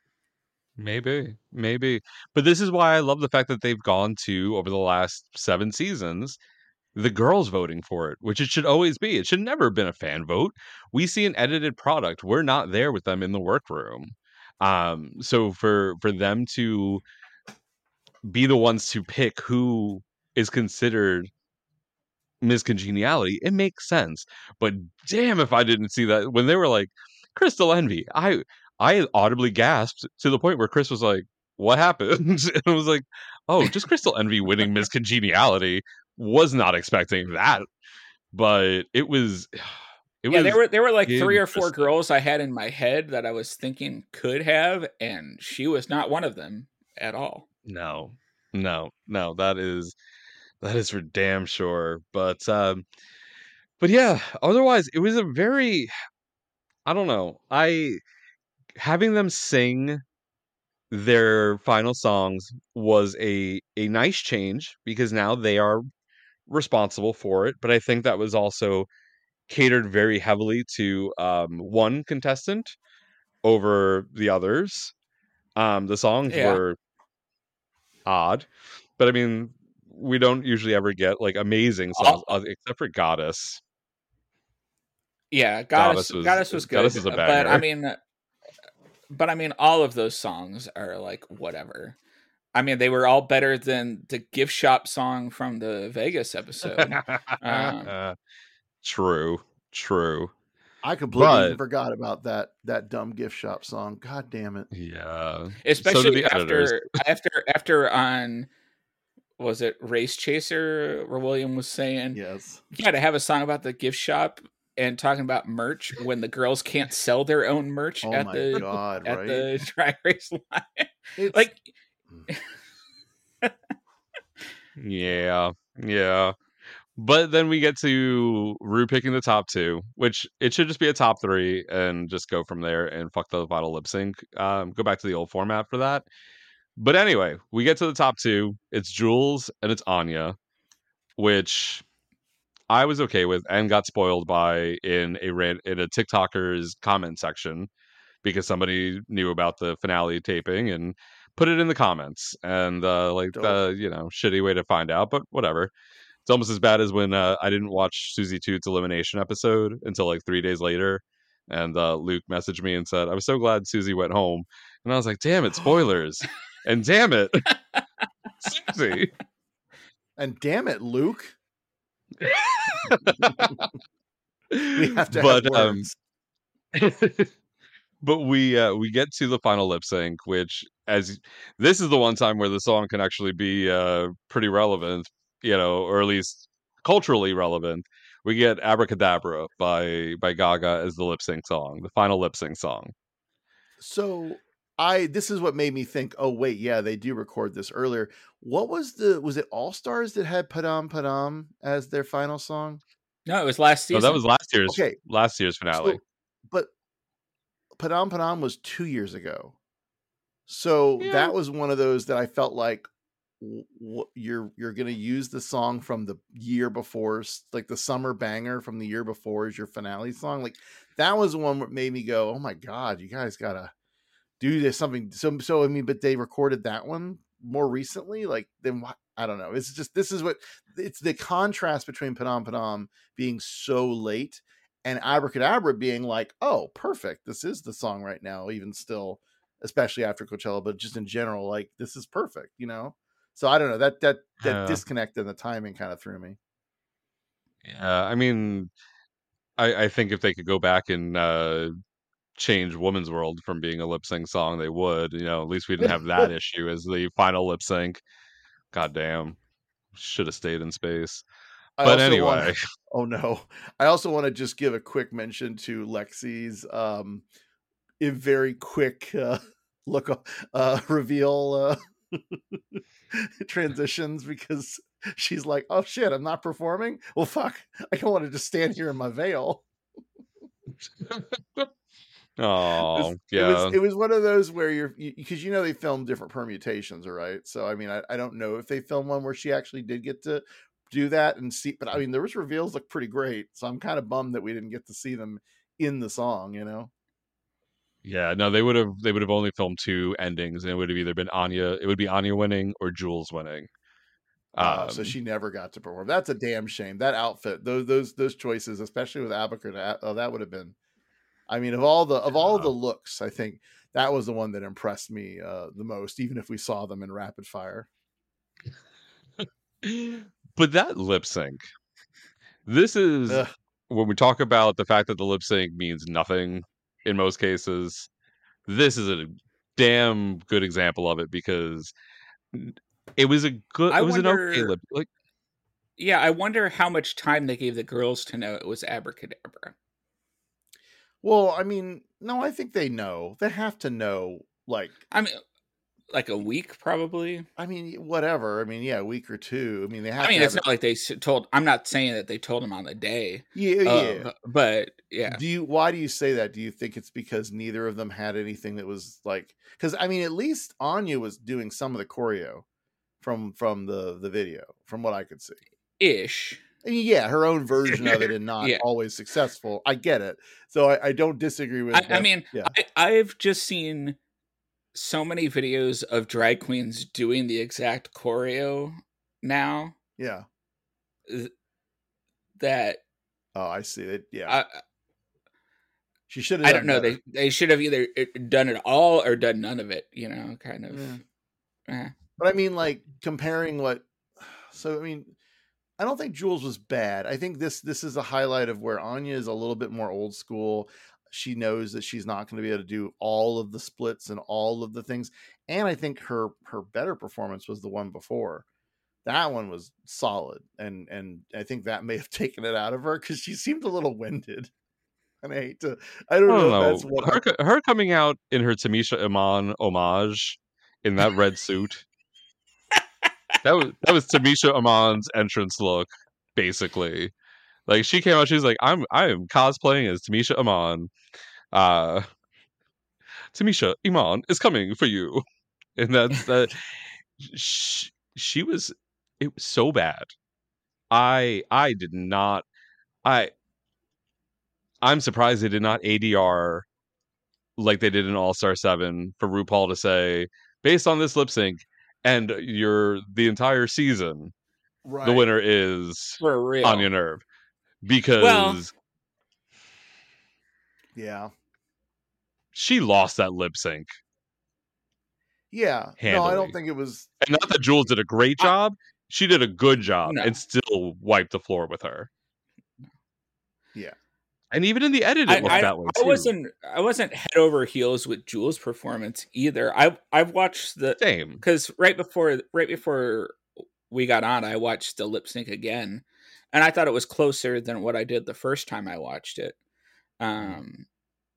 Maybe, maybe. But this is why I love the fact that they've gone to, over the last seven seasons, the girls voting for it, which it should always be. It should never have been a fan vote. We see an edited product. We're not there with them in the workroom. Um, so for for them to be the ones to pick who is considered Miss Congeniality, it makes sense. But damn if I didn't see that when they were like, Crystal Envy. I I audibly gasped to the point where Chris was like, what happened? And I was like, oh, just Crystal Envy winning Miss Congeniality. Was not expecting that. But it was it yeah, was there were there were like three or four interesting. girls I had in my head that I was thinking could have, and she was not one of them at all. No. No, no, that is that is for damn sure. But um but yeah, otherwise it was a very I don't know. I having them sing their final songs was a a nice change because now they are responsible for it, but I think that was also catered very heavily to um one contestant over the others. Um the songs Yeah. were odd, but I mean we don't usually ever get like amazing songs All, uh, except for Goddess. yeah, Goddess Goddess was Goddess was good, Goddess is a but I banger. mean, but I mean, all of those songs are like whatever. I mean, they were all better than the gift shop song from the Vegas episode. Um, True, true. I completely But even forgot about that that dumb gift shop song. God damn it! yeah, so do especially the editors. after after after on was it Race Chaser where William was saying, Yes, yeah, to have a song about the gift shop and talking about merch when the girls can't sell their own merch oh at my the god, at right? the drag race line. It's Like, Yeah, yeah. But then we get to Rue picking the top two, which it should just be a top three and just go from there and fuck the final lip sync. Um, go back to the old format for that. But anyway, we get to the top two. It's Jules and it's Anya, which I was okay with and got spoiled by in a ran- in a TikToker's comment section because somebody knew about the finale taping and put it in the comments. And uh, like dope. the you know shitty way to find out, but whatever. It's almost as bad as when uh, I didn't watch Susie Toots' elimination episode until like three days later. And uh, Luke messaged me and said, I was so glad Susie went home. And I was like, damn it, spoilers. And damn it, Susie. And damn it, Luke. We have to but, have um, words. but we uh, we get to the final lip sync, which as this is the one time where the song can actually be uh, pretty relevant, you know, or at least culturally relevant. We get Abracadabra by by Gaga as the lip sync song, the final lip sync song. So I this is what made me think, oh wait, yeah, they do record this earlier. What was the was it All Stars that had Padam Padam as their final song? no, it was last Oh, season. that was last year's Okay. last year's finale. So, but Padam Padam was two years ago. So Yeah. that was one of those that I felt like w- w- you're you're gonna use the song from the year before, s- like the summer banger from the year before is your finale song. Like that was the one that made me go, oh my god, you guys gotta do this something. So so I mean, but they recorded that one more recently. Like then why? I don't know. It's just this is what it's the contrast between Padam Padam being so late and Abracadabra being like, oh, perfect. This is the song right now, even still, especially after Coachella, but just in general, like this is perfect, you know? So I don't know. That that that Yeah. disconnect in the timing kind of threw me. Yeah, I mean, I, I think if they could go back and uh, change Woman's World from being a lip sync song, they would. You know, at least we didn't have that issue as the final lip sync. God damn, should have stayed in space. I But also anyway, wanna, oh no, I also want to just give a quick mention to Lexi's um, a very quick uh, look uh, reveal uh, transitions, because she's like, "Oh shit, I'm not performing. Well, fuck, I don't want to just stand here in my veil." oh It was, it was yeah, it was one of those where you're, because you, you know they film different permutations, right? So I mean, I, I don't know if they filmed one where she actually did get to do that and see, but I mean, there was reveals look pretty great, so I'm kind of bummed that we didn't get to see them in the song, you know. yeah. No, they would have they would have only filmed two endings, and it would have either been Anya. It would be Anya winning or Jules winning. Oh, so Um, she never got to perform. That's a damn shame. That outfit, those those those choices, especially with Abaca, oh, that would have been. I mean, of all the of all yeah. the looks, I think that was the one that impressed me uh, the most, even if we saw them in rapid fire. But that lip sync, this is Ugh. when we talk about the fact that the lip sync means nothing in most cases. This is a damn good example of it, because it was a good, I it was an okay wonder. lip. Like, Yeah, I wonder how much time they gave the girls to know it was Abracadabra. Well, I mean, no, I think they know. They have to know. Like, I mean, like a week probably. I mean, whatever. I mean, yeah, a week or two. I mean, they have. I mean, to it's have not like they s- told. I'm not saying that they told him on the day. Yeah, yeah. Of, but yeah, Do you? Why do you say that? Do you think it's because neither of them had anything that was like? Because I mean, at least Anya was doing some of the choreo from from the the video, from what I could see. ish. I mean, yeah, her own version of it, and not Yeah. always successful. I get it. So I, I don't disagree with. I, that. I mean, yeah, I, I've just seen so many videos of drag queens doing the exact choreo now yeah. that Oh, I see it. Yeah, I, she should have. I don't know. They they should have either done it all or done none of it. You know, kind of. Yeah. Eh. But I mean, like comparing what. So I mean, I don't think Jules was bad. I think this this is a highlight of where Anya is a little bit more old school. She knows that she's not going to be able to do all of the splits and all of the things. And I think her her better performance was the one before. That one was solid, and and I think that may have taken it out of her, because she seemed a little winded. And I hate to, I don't, I don't know, know. if that's what Her, co- her coming out in her Tamisha Iman homage in that red suit. That was that was Tamisha Iman's entrance look, basically. Like, she came out, she's like, I'm I am cosplaying as Tamisha Iman. Uh Tamisha Iman is coming for you. And that's that. she, she was it was so bad. I I did not I I'm surprised they did not A D R like they did in All-Star seven for RuPaul to say, based on this lip sync and your the entire season, right. the winner is For real. Anya Nerve. Because Well, yeah, she lost that lip sync. Yeah, handily. no, I don't think it was. And not that Jules did a great job, she did a good job No. and still wiped the floor with her. Yeah. And even in the edit, it I, looked I, that way I too. wasn't I wasn't head over heels with Jules' performance either. I I've watched the Same. because right before right before we got on, I watched the lip sync again, and I thought it was closer than what I did the first time I watched it. Um,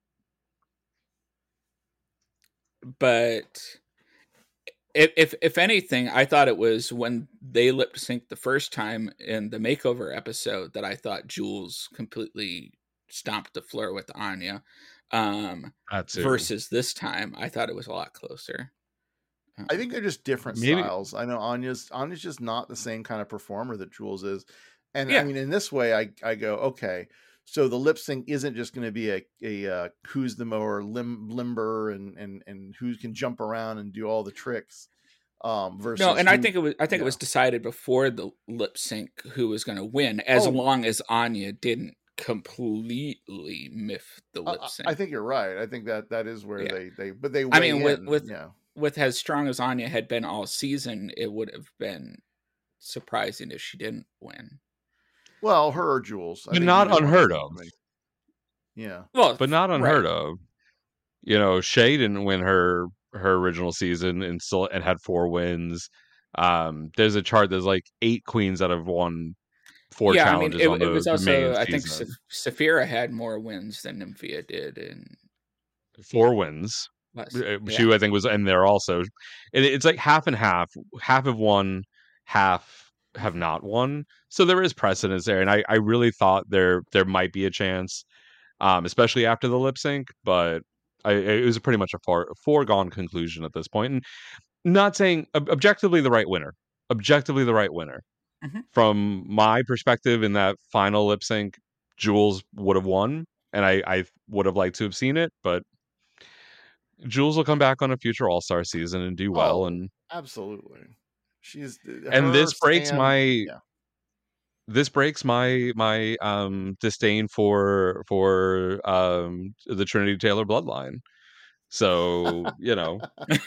but if if if anything, I thought it was when they lip synced the first time in the makeover episode that I thought Jules completely stomped the floor with Anya. Um, That too. versus this time, I thought it was a lot closer. Um, I think they're just different Maybe- styles. I know Anya's Anya's just not the same kind of performer that Jules is. And Yeah. I mean, in this way, I, I go, okay, so the lip sync isn't just going to be a, a uh, who's the more lim- limber and, and, and who can jump around and do all the tricks. Um, versus no, and I who- think it was I think yeah. it was decided before the lip sync who was going to win, as Oh. long as Anya didn't completely miff the I- lip I, sync. I think you're right. I think that that is where Yeah. they, they, but they, I mean, weigh with- in, with- yeah. With as strong as Anya had been all season, it would have been surprising if she didn't win. Well, her or Jules. I But think not either one unheard them of. make- Yeah. Well, but not unheard of. You know, Shay didn't win her her original season and still and had four wins. Um, there's a chart. There's like eight queens that have won four yeah, I mean, challenges it, on it the, was the main also, I think season. Saphira had more wins than Nymphia did, and Four wins. less. She, Yeah. I think, was in there also. It, it's like half and half. Half have won, half have not won. So there is precedence there, and I, I really thought there there might be a chance, um, especially after the lip sync. But I, it was pretty much a far, foregone conclusion at this point. And not saying ob- objectively the right winner, objectively the right winner. Mhm. From my perspective, in that final lip sync, Jules would have won, and I, I would have liked to have seen it, but Jules will come back on a future All Star season and do well. Oh, And absolutely. She's and her, this breaks Sam. my Yeah. this breaks my my um disdain for for um the Trinity Taylor bloodline. So you know,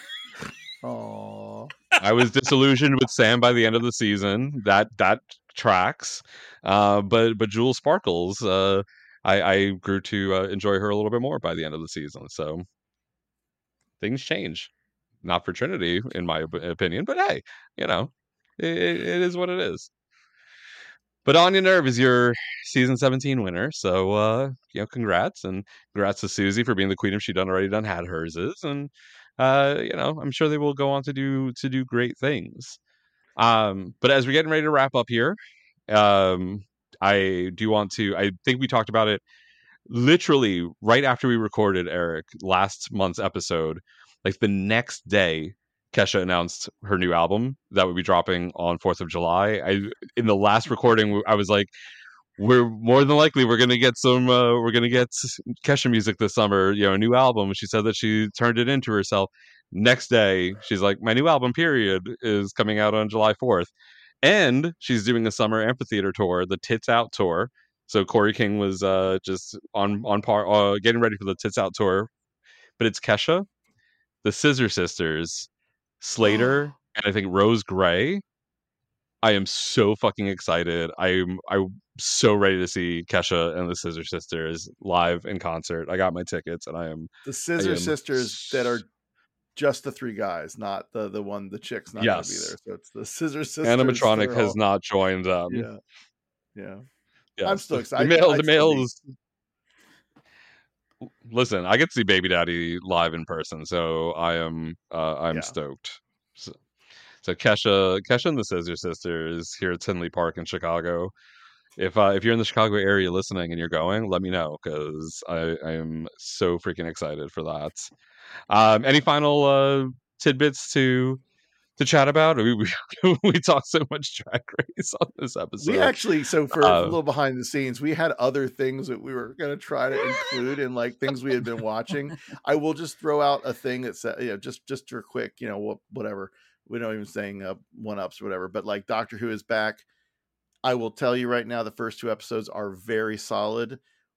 Oh, I was disillusioned with Sam by the end of the season. That that tracks. Uh, but but Jules Sparkles, uh, I, I grew to uh, enjoy her a little bit more by the end of the season. So things change. Not for Trinity, in my op- opinion, but hey, you know, it, it is what it is. But Anya Nerve is your season seventeen winner, so uh, you know, congrats, and congrats to Susie for being the queen of She Done Already Done Had Hers is, and uh, you know, I'm sure they will go on to do to do great things. Um, but as we're getting ready to wrap up here, um, I do want to. I think we talked about it literally right after we recorded, Eric, last month's episode. Like the next day, Kesha announced her new album that would be dropping on fourth of July. I in the last recording, I was like, we're more than likely we're gonna get some uh, we're gonna get Kesha music this summer, you know, a new album. She said that she turned it into herself. Next day, she's like, my new album, period, is coming out on July fourth. And she's doing a summer amphitheater tour, the Tits Out tour. So Corey King was uh, just on on par, uh, getting ready for the Tits Out tour. But it's Kesha, the Scissor Sisters, Slater, and I think Rose Gray. I am so fucking excited. I'm I'm so ready to see Kesha and the Scissor Sisters live in concert. I got my tickets, and I am the I Scissor am Sisters that are just the three guys, not the the one the chick's not going to be yes. there. So it's the Scissor Sisters. Animatronic that are has all- not joined them. Yeah, yeah. Yes. I'm still The excited. male, I'd the still be- males. Listen, I get to see Baby Daddy live in person, so I am uh, I'm Yeah. stoked. So, so Kesha, Kesha and the Scissor Sisters here at Tinley Park in Chicago. If uh, if you're in the Chicago area listening and you're going, let me know because I, I am so freaking excited for that. Um, any final uh, tidbits to to chat about? We we, we talked so much Drag Race on this episode. We actually, so for Uh, a little behind the scenes, we had other things that we were going to try to include in like things we had been watching. I will just throw out a thing that said, you know, just just for quick, you know, wh- whatever. We don't even saying uh, one ups or whatever, but like Doctor Who is back. I will tell you right now, the first two episodes are very solid,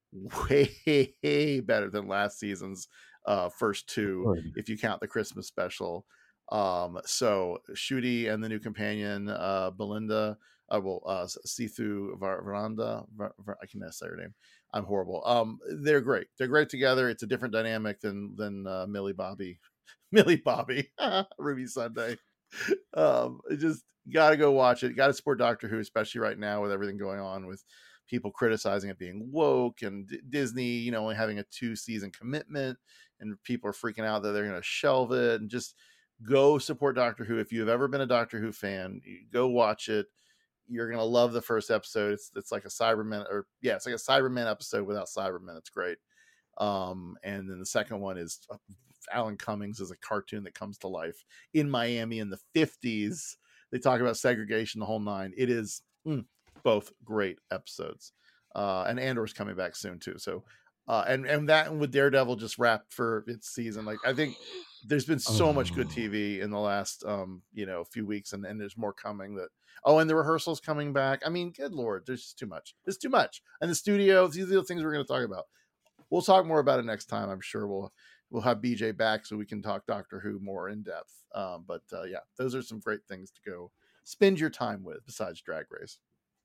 way better than last season's uh, first two, if you count the Christmas special. Um, so Shooty and the new companion, uh, Belinda, uh, well, uh, Sithu Veranda, I can say her name. I'm horrible. Um, they're great. They're great together. It's a different dynamic than than uh, Millie Bobby, Millie Bobby, Ruby Sunday. Um, it just gotta go watch it. Got to support Doctor Who, especially right now with everything going on with people criticizing it being woke and D- Disney, you know, only having a two season commitment, and people are freaking out that they're going to shelve it. And just go support Doctor Who. If you've ever been a Doctor Who fan, go watch it. You're gonna love the first episode. It's it's like a Cybermen, or yeah, it's like a Cybermen episode without Cybermen. It's great. Um, and then the second one is uh, Alan Cummings is a cartoon that comes to life in Miami in the fifties. They talk about segregation, the whole nine. It is mm, both great episodes. Uh, and Andor's coming back soon too. So, uh, and and that and with Daredevil just wrapped for its season. Like I think there's been so much good T V in the last um you know few weeks, and, and there's more coming. That oh, and the rehearsals coming back. I mean, good lord, there's just too much. There's too much. And the studio, these are the things we're going to talk about. We'll talk more about it next time. I'm sure we'll we'll have B J back so we can talk Doctor Who more in depth. Um, but uh, yeah, those are some great things to go spend your time with besides Drag Race.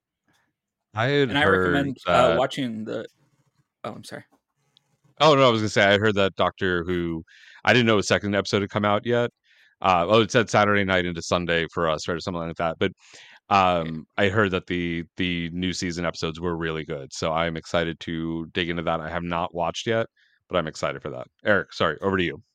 I had And I heard recommend that. uh, watching the. Oh, I'm sorry. Oh no, I was gonna say I heard that Doctor Who. I didn't know a second episode had come out yet. Uh, oh, it said Saturday night into Sunday for us, right, or something like that. But Um, I heard that the the new season episodes were really good, so I'm excited to dig into that. I have not watched yet, but I'm excited for that. Eric, sorry, over to you.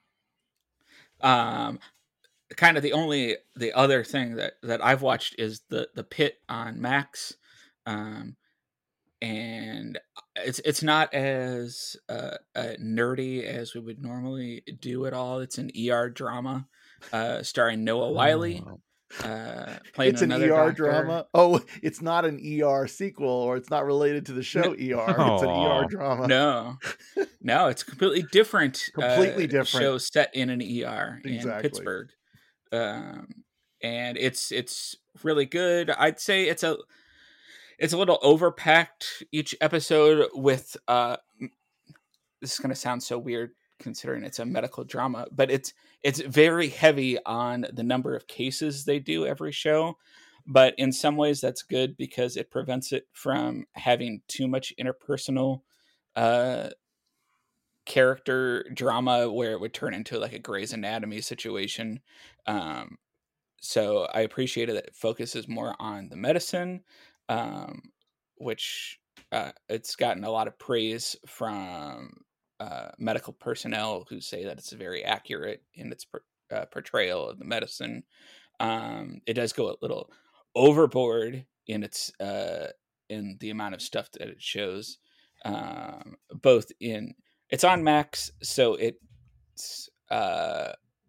Um, kind of the only the other thing that that I've watched is the the Pit on Max, um, and it's it's not as uh, uh, nerdy as we would normally do at all. It's an E R drama uh, starring Noah Wiley. Oh. Uh, playing It's an another E R doctor. drama. Oh, it's not an E R sequel, or it's not related to the show E R. It's an E R Aw. drama. No, no, it's completely different. Completely uh, different. show set in an E R in Exactly. Pittsburgh, um, and it's it's really good. I'd say it's a it's a little overpacked each episode with. Uh, this is going to sound so weird considering it's a medical drama, but it's it's very heavy on the number of cases they do every show. But in some ways that's good because it prevents it from having too much interpersonal uh, character drama where it would turn into like a Grey's Anatomy situation. Um, so I appreciated that it focuses more on the medicine, um, which uh, it's gotten a lot of praise from uh, medical personnel who say that it's very accurate in its per- uh, portrayal of the medicine. Um, it does go a little overboard in its uh, in the amount of stuff that it shows, um, both in it's on Max, so it's uh,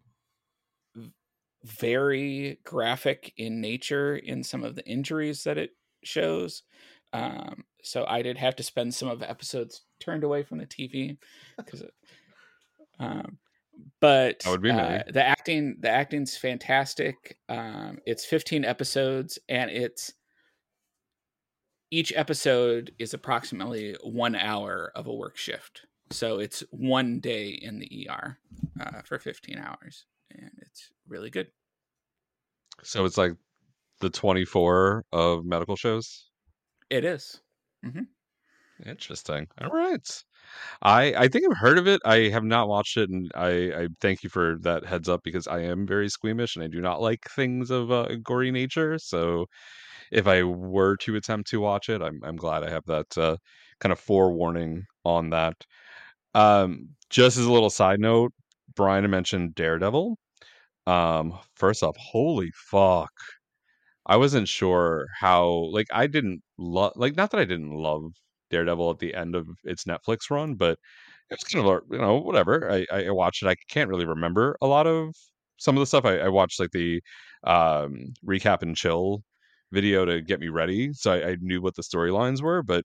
very graphic in nature in some of the injuries that it shows. Um, so I did have to spend some of the episodes turned away from the T V because, um, but That would be me. uh, the acting, the acting's fantastic. Um, it's fifteen episodes, and it's each episode is approximately one hour of a work shift. So it's one day in the E R uh, for fifteen hours, and it's really good. So it's like the twenty-four of medical shows. It is. Mm-hmm. Interesting. All right. I I think I've heard of it. I have not watched it, and I I thank you for that heads up because I am very squeamish and I do not like things of uh, gory nature. So if I were to attempt to watch it, I'm I'm glad I have that uh, kind of forewarning on that. Um, just as a little side note, Brian had mentioned Daredevil. Um, first off, holy fuck. I wasn't sure how like I didn't love like not that I didn't love Daredevil at the end of its Netflix run, but it's kind of a- you know whatever. I I watched it. I can't really remember a lot of some of the stuff. I, I watched like the um, recap and chill video to get me ready, so I, I knew what the storylines were. But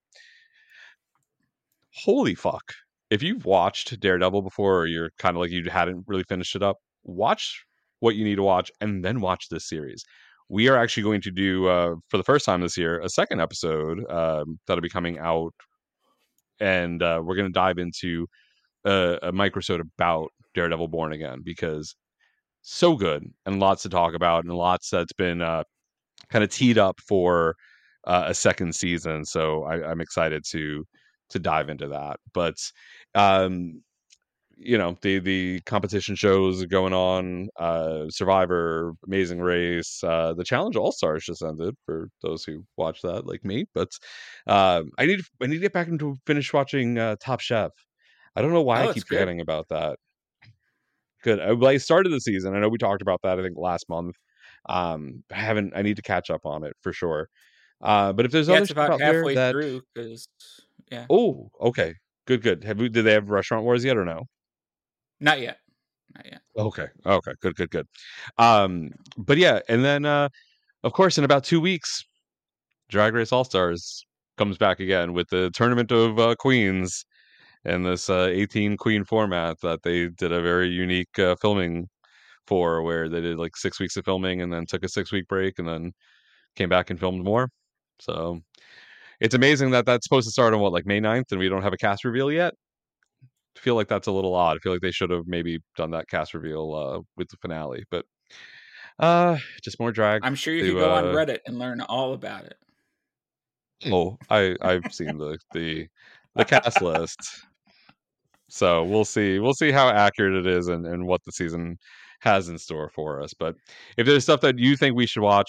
holy fuck, if you've watched Daredevil before, or you're kind of like you hadn't really finished it up, watch what you need to watch and then watch this series. We are actually going to do uh, for the first time this year a second episode um, that'll be coming out, and uh, we're going to dive into a, a microsode about Daredevil Born Again because so good and lots to talk about and lots that's been uh, kind of teed up for uh, a second season. So I, I'm excited to to dive into that. But um, you know the the competition shows going on, uh, Survivor, Amazing Race, uh, the Challenge All Stars just ended for those who watch that like me. But uh, I need I need to get back into finish watching uh, Top Chef. I don't know why Oh, I it's keep good. forgetting about that. Good. I, well, I started the season. I know we talked about that. I think last month. Um, I haven't. I need to catch up on it for sure. Uh, but if there's Yeah, other it's stuff about out there halfway that, through because yeah, oh, okay, good, good. Have we? Did they have Restaurant Wars yet or no? not yet, not yet. Okay, okay, good, good, good. Um, but yeah, and then uh, of course, in about two weeks, Drag Race All Stars comes back again with the Tournament of uh, Queens and this uh, eighteen queen format that they did a very unique uh, filming for, where they did like six weeks of filming and then took a six week break and then came back and filmed more. So it's amazing that that's supposed to start on what, like May ninth, and we don't have a cast reveal yet. I feel like that's a little odd. I feel like they should have maybe done that cast reveal uh, with the finale, but uh, just more drag I'm sure you to could go on uh, Reddit and learn all about it. oh, I I've seen the the the cast list. So we'll see. We'll see how accurate it is and, and what the season has in store for us. But if there's stuff that you think we should watch,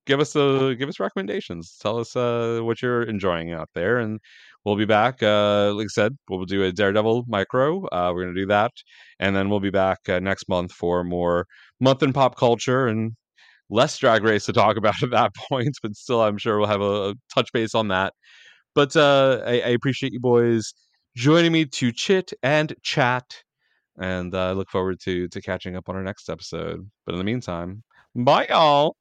give us a give us recommendations. Tell us uh, what you're enjoying out there, and we'll be back. Uh, like I said, we'll do a Daredevil micro. Uh, we're gonna do that, and then we'll be back uh, next month for more month in pop culture and less Drag Race to talk about at that point. But still, I'm sure we'll have a, a touch base on that. But uh, I, I appreciate you boys joining me to chit and chat, and I uh, look forward to to catching up on our next episode. But in the meantime, bye y'all.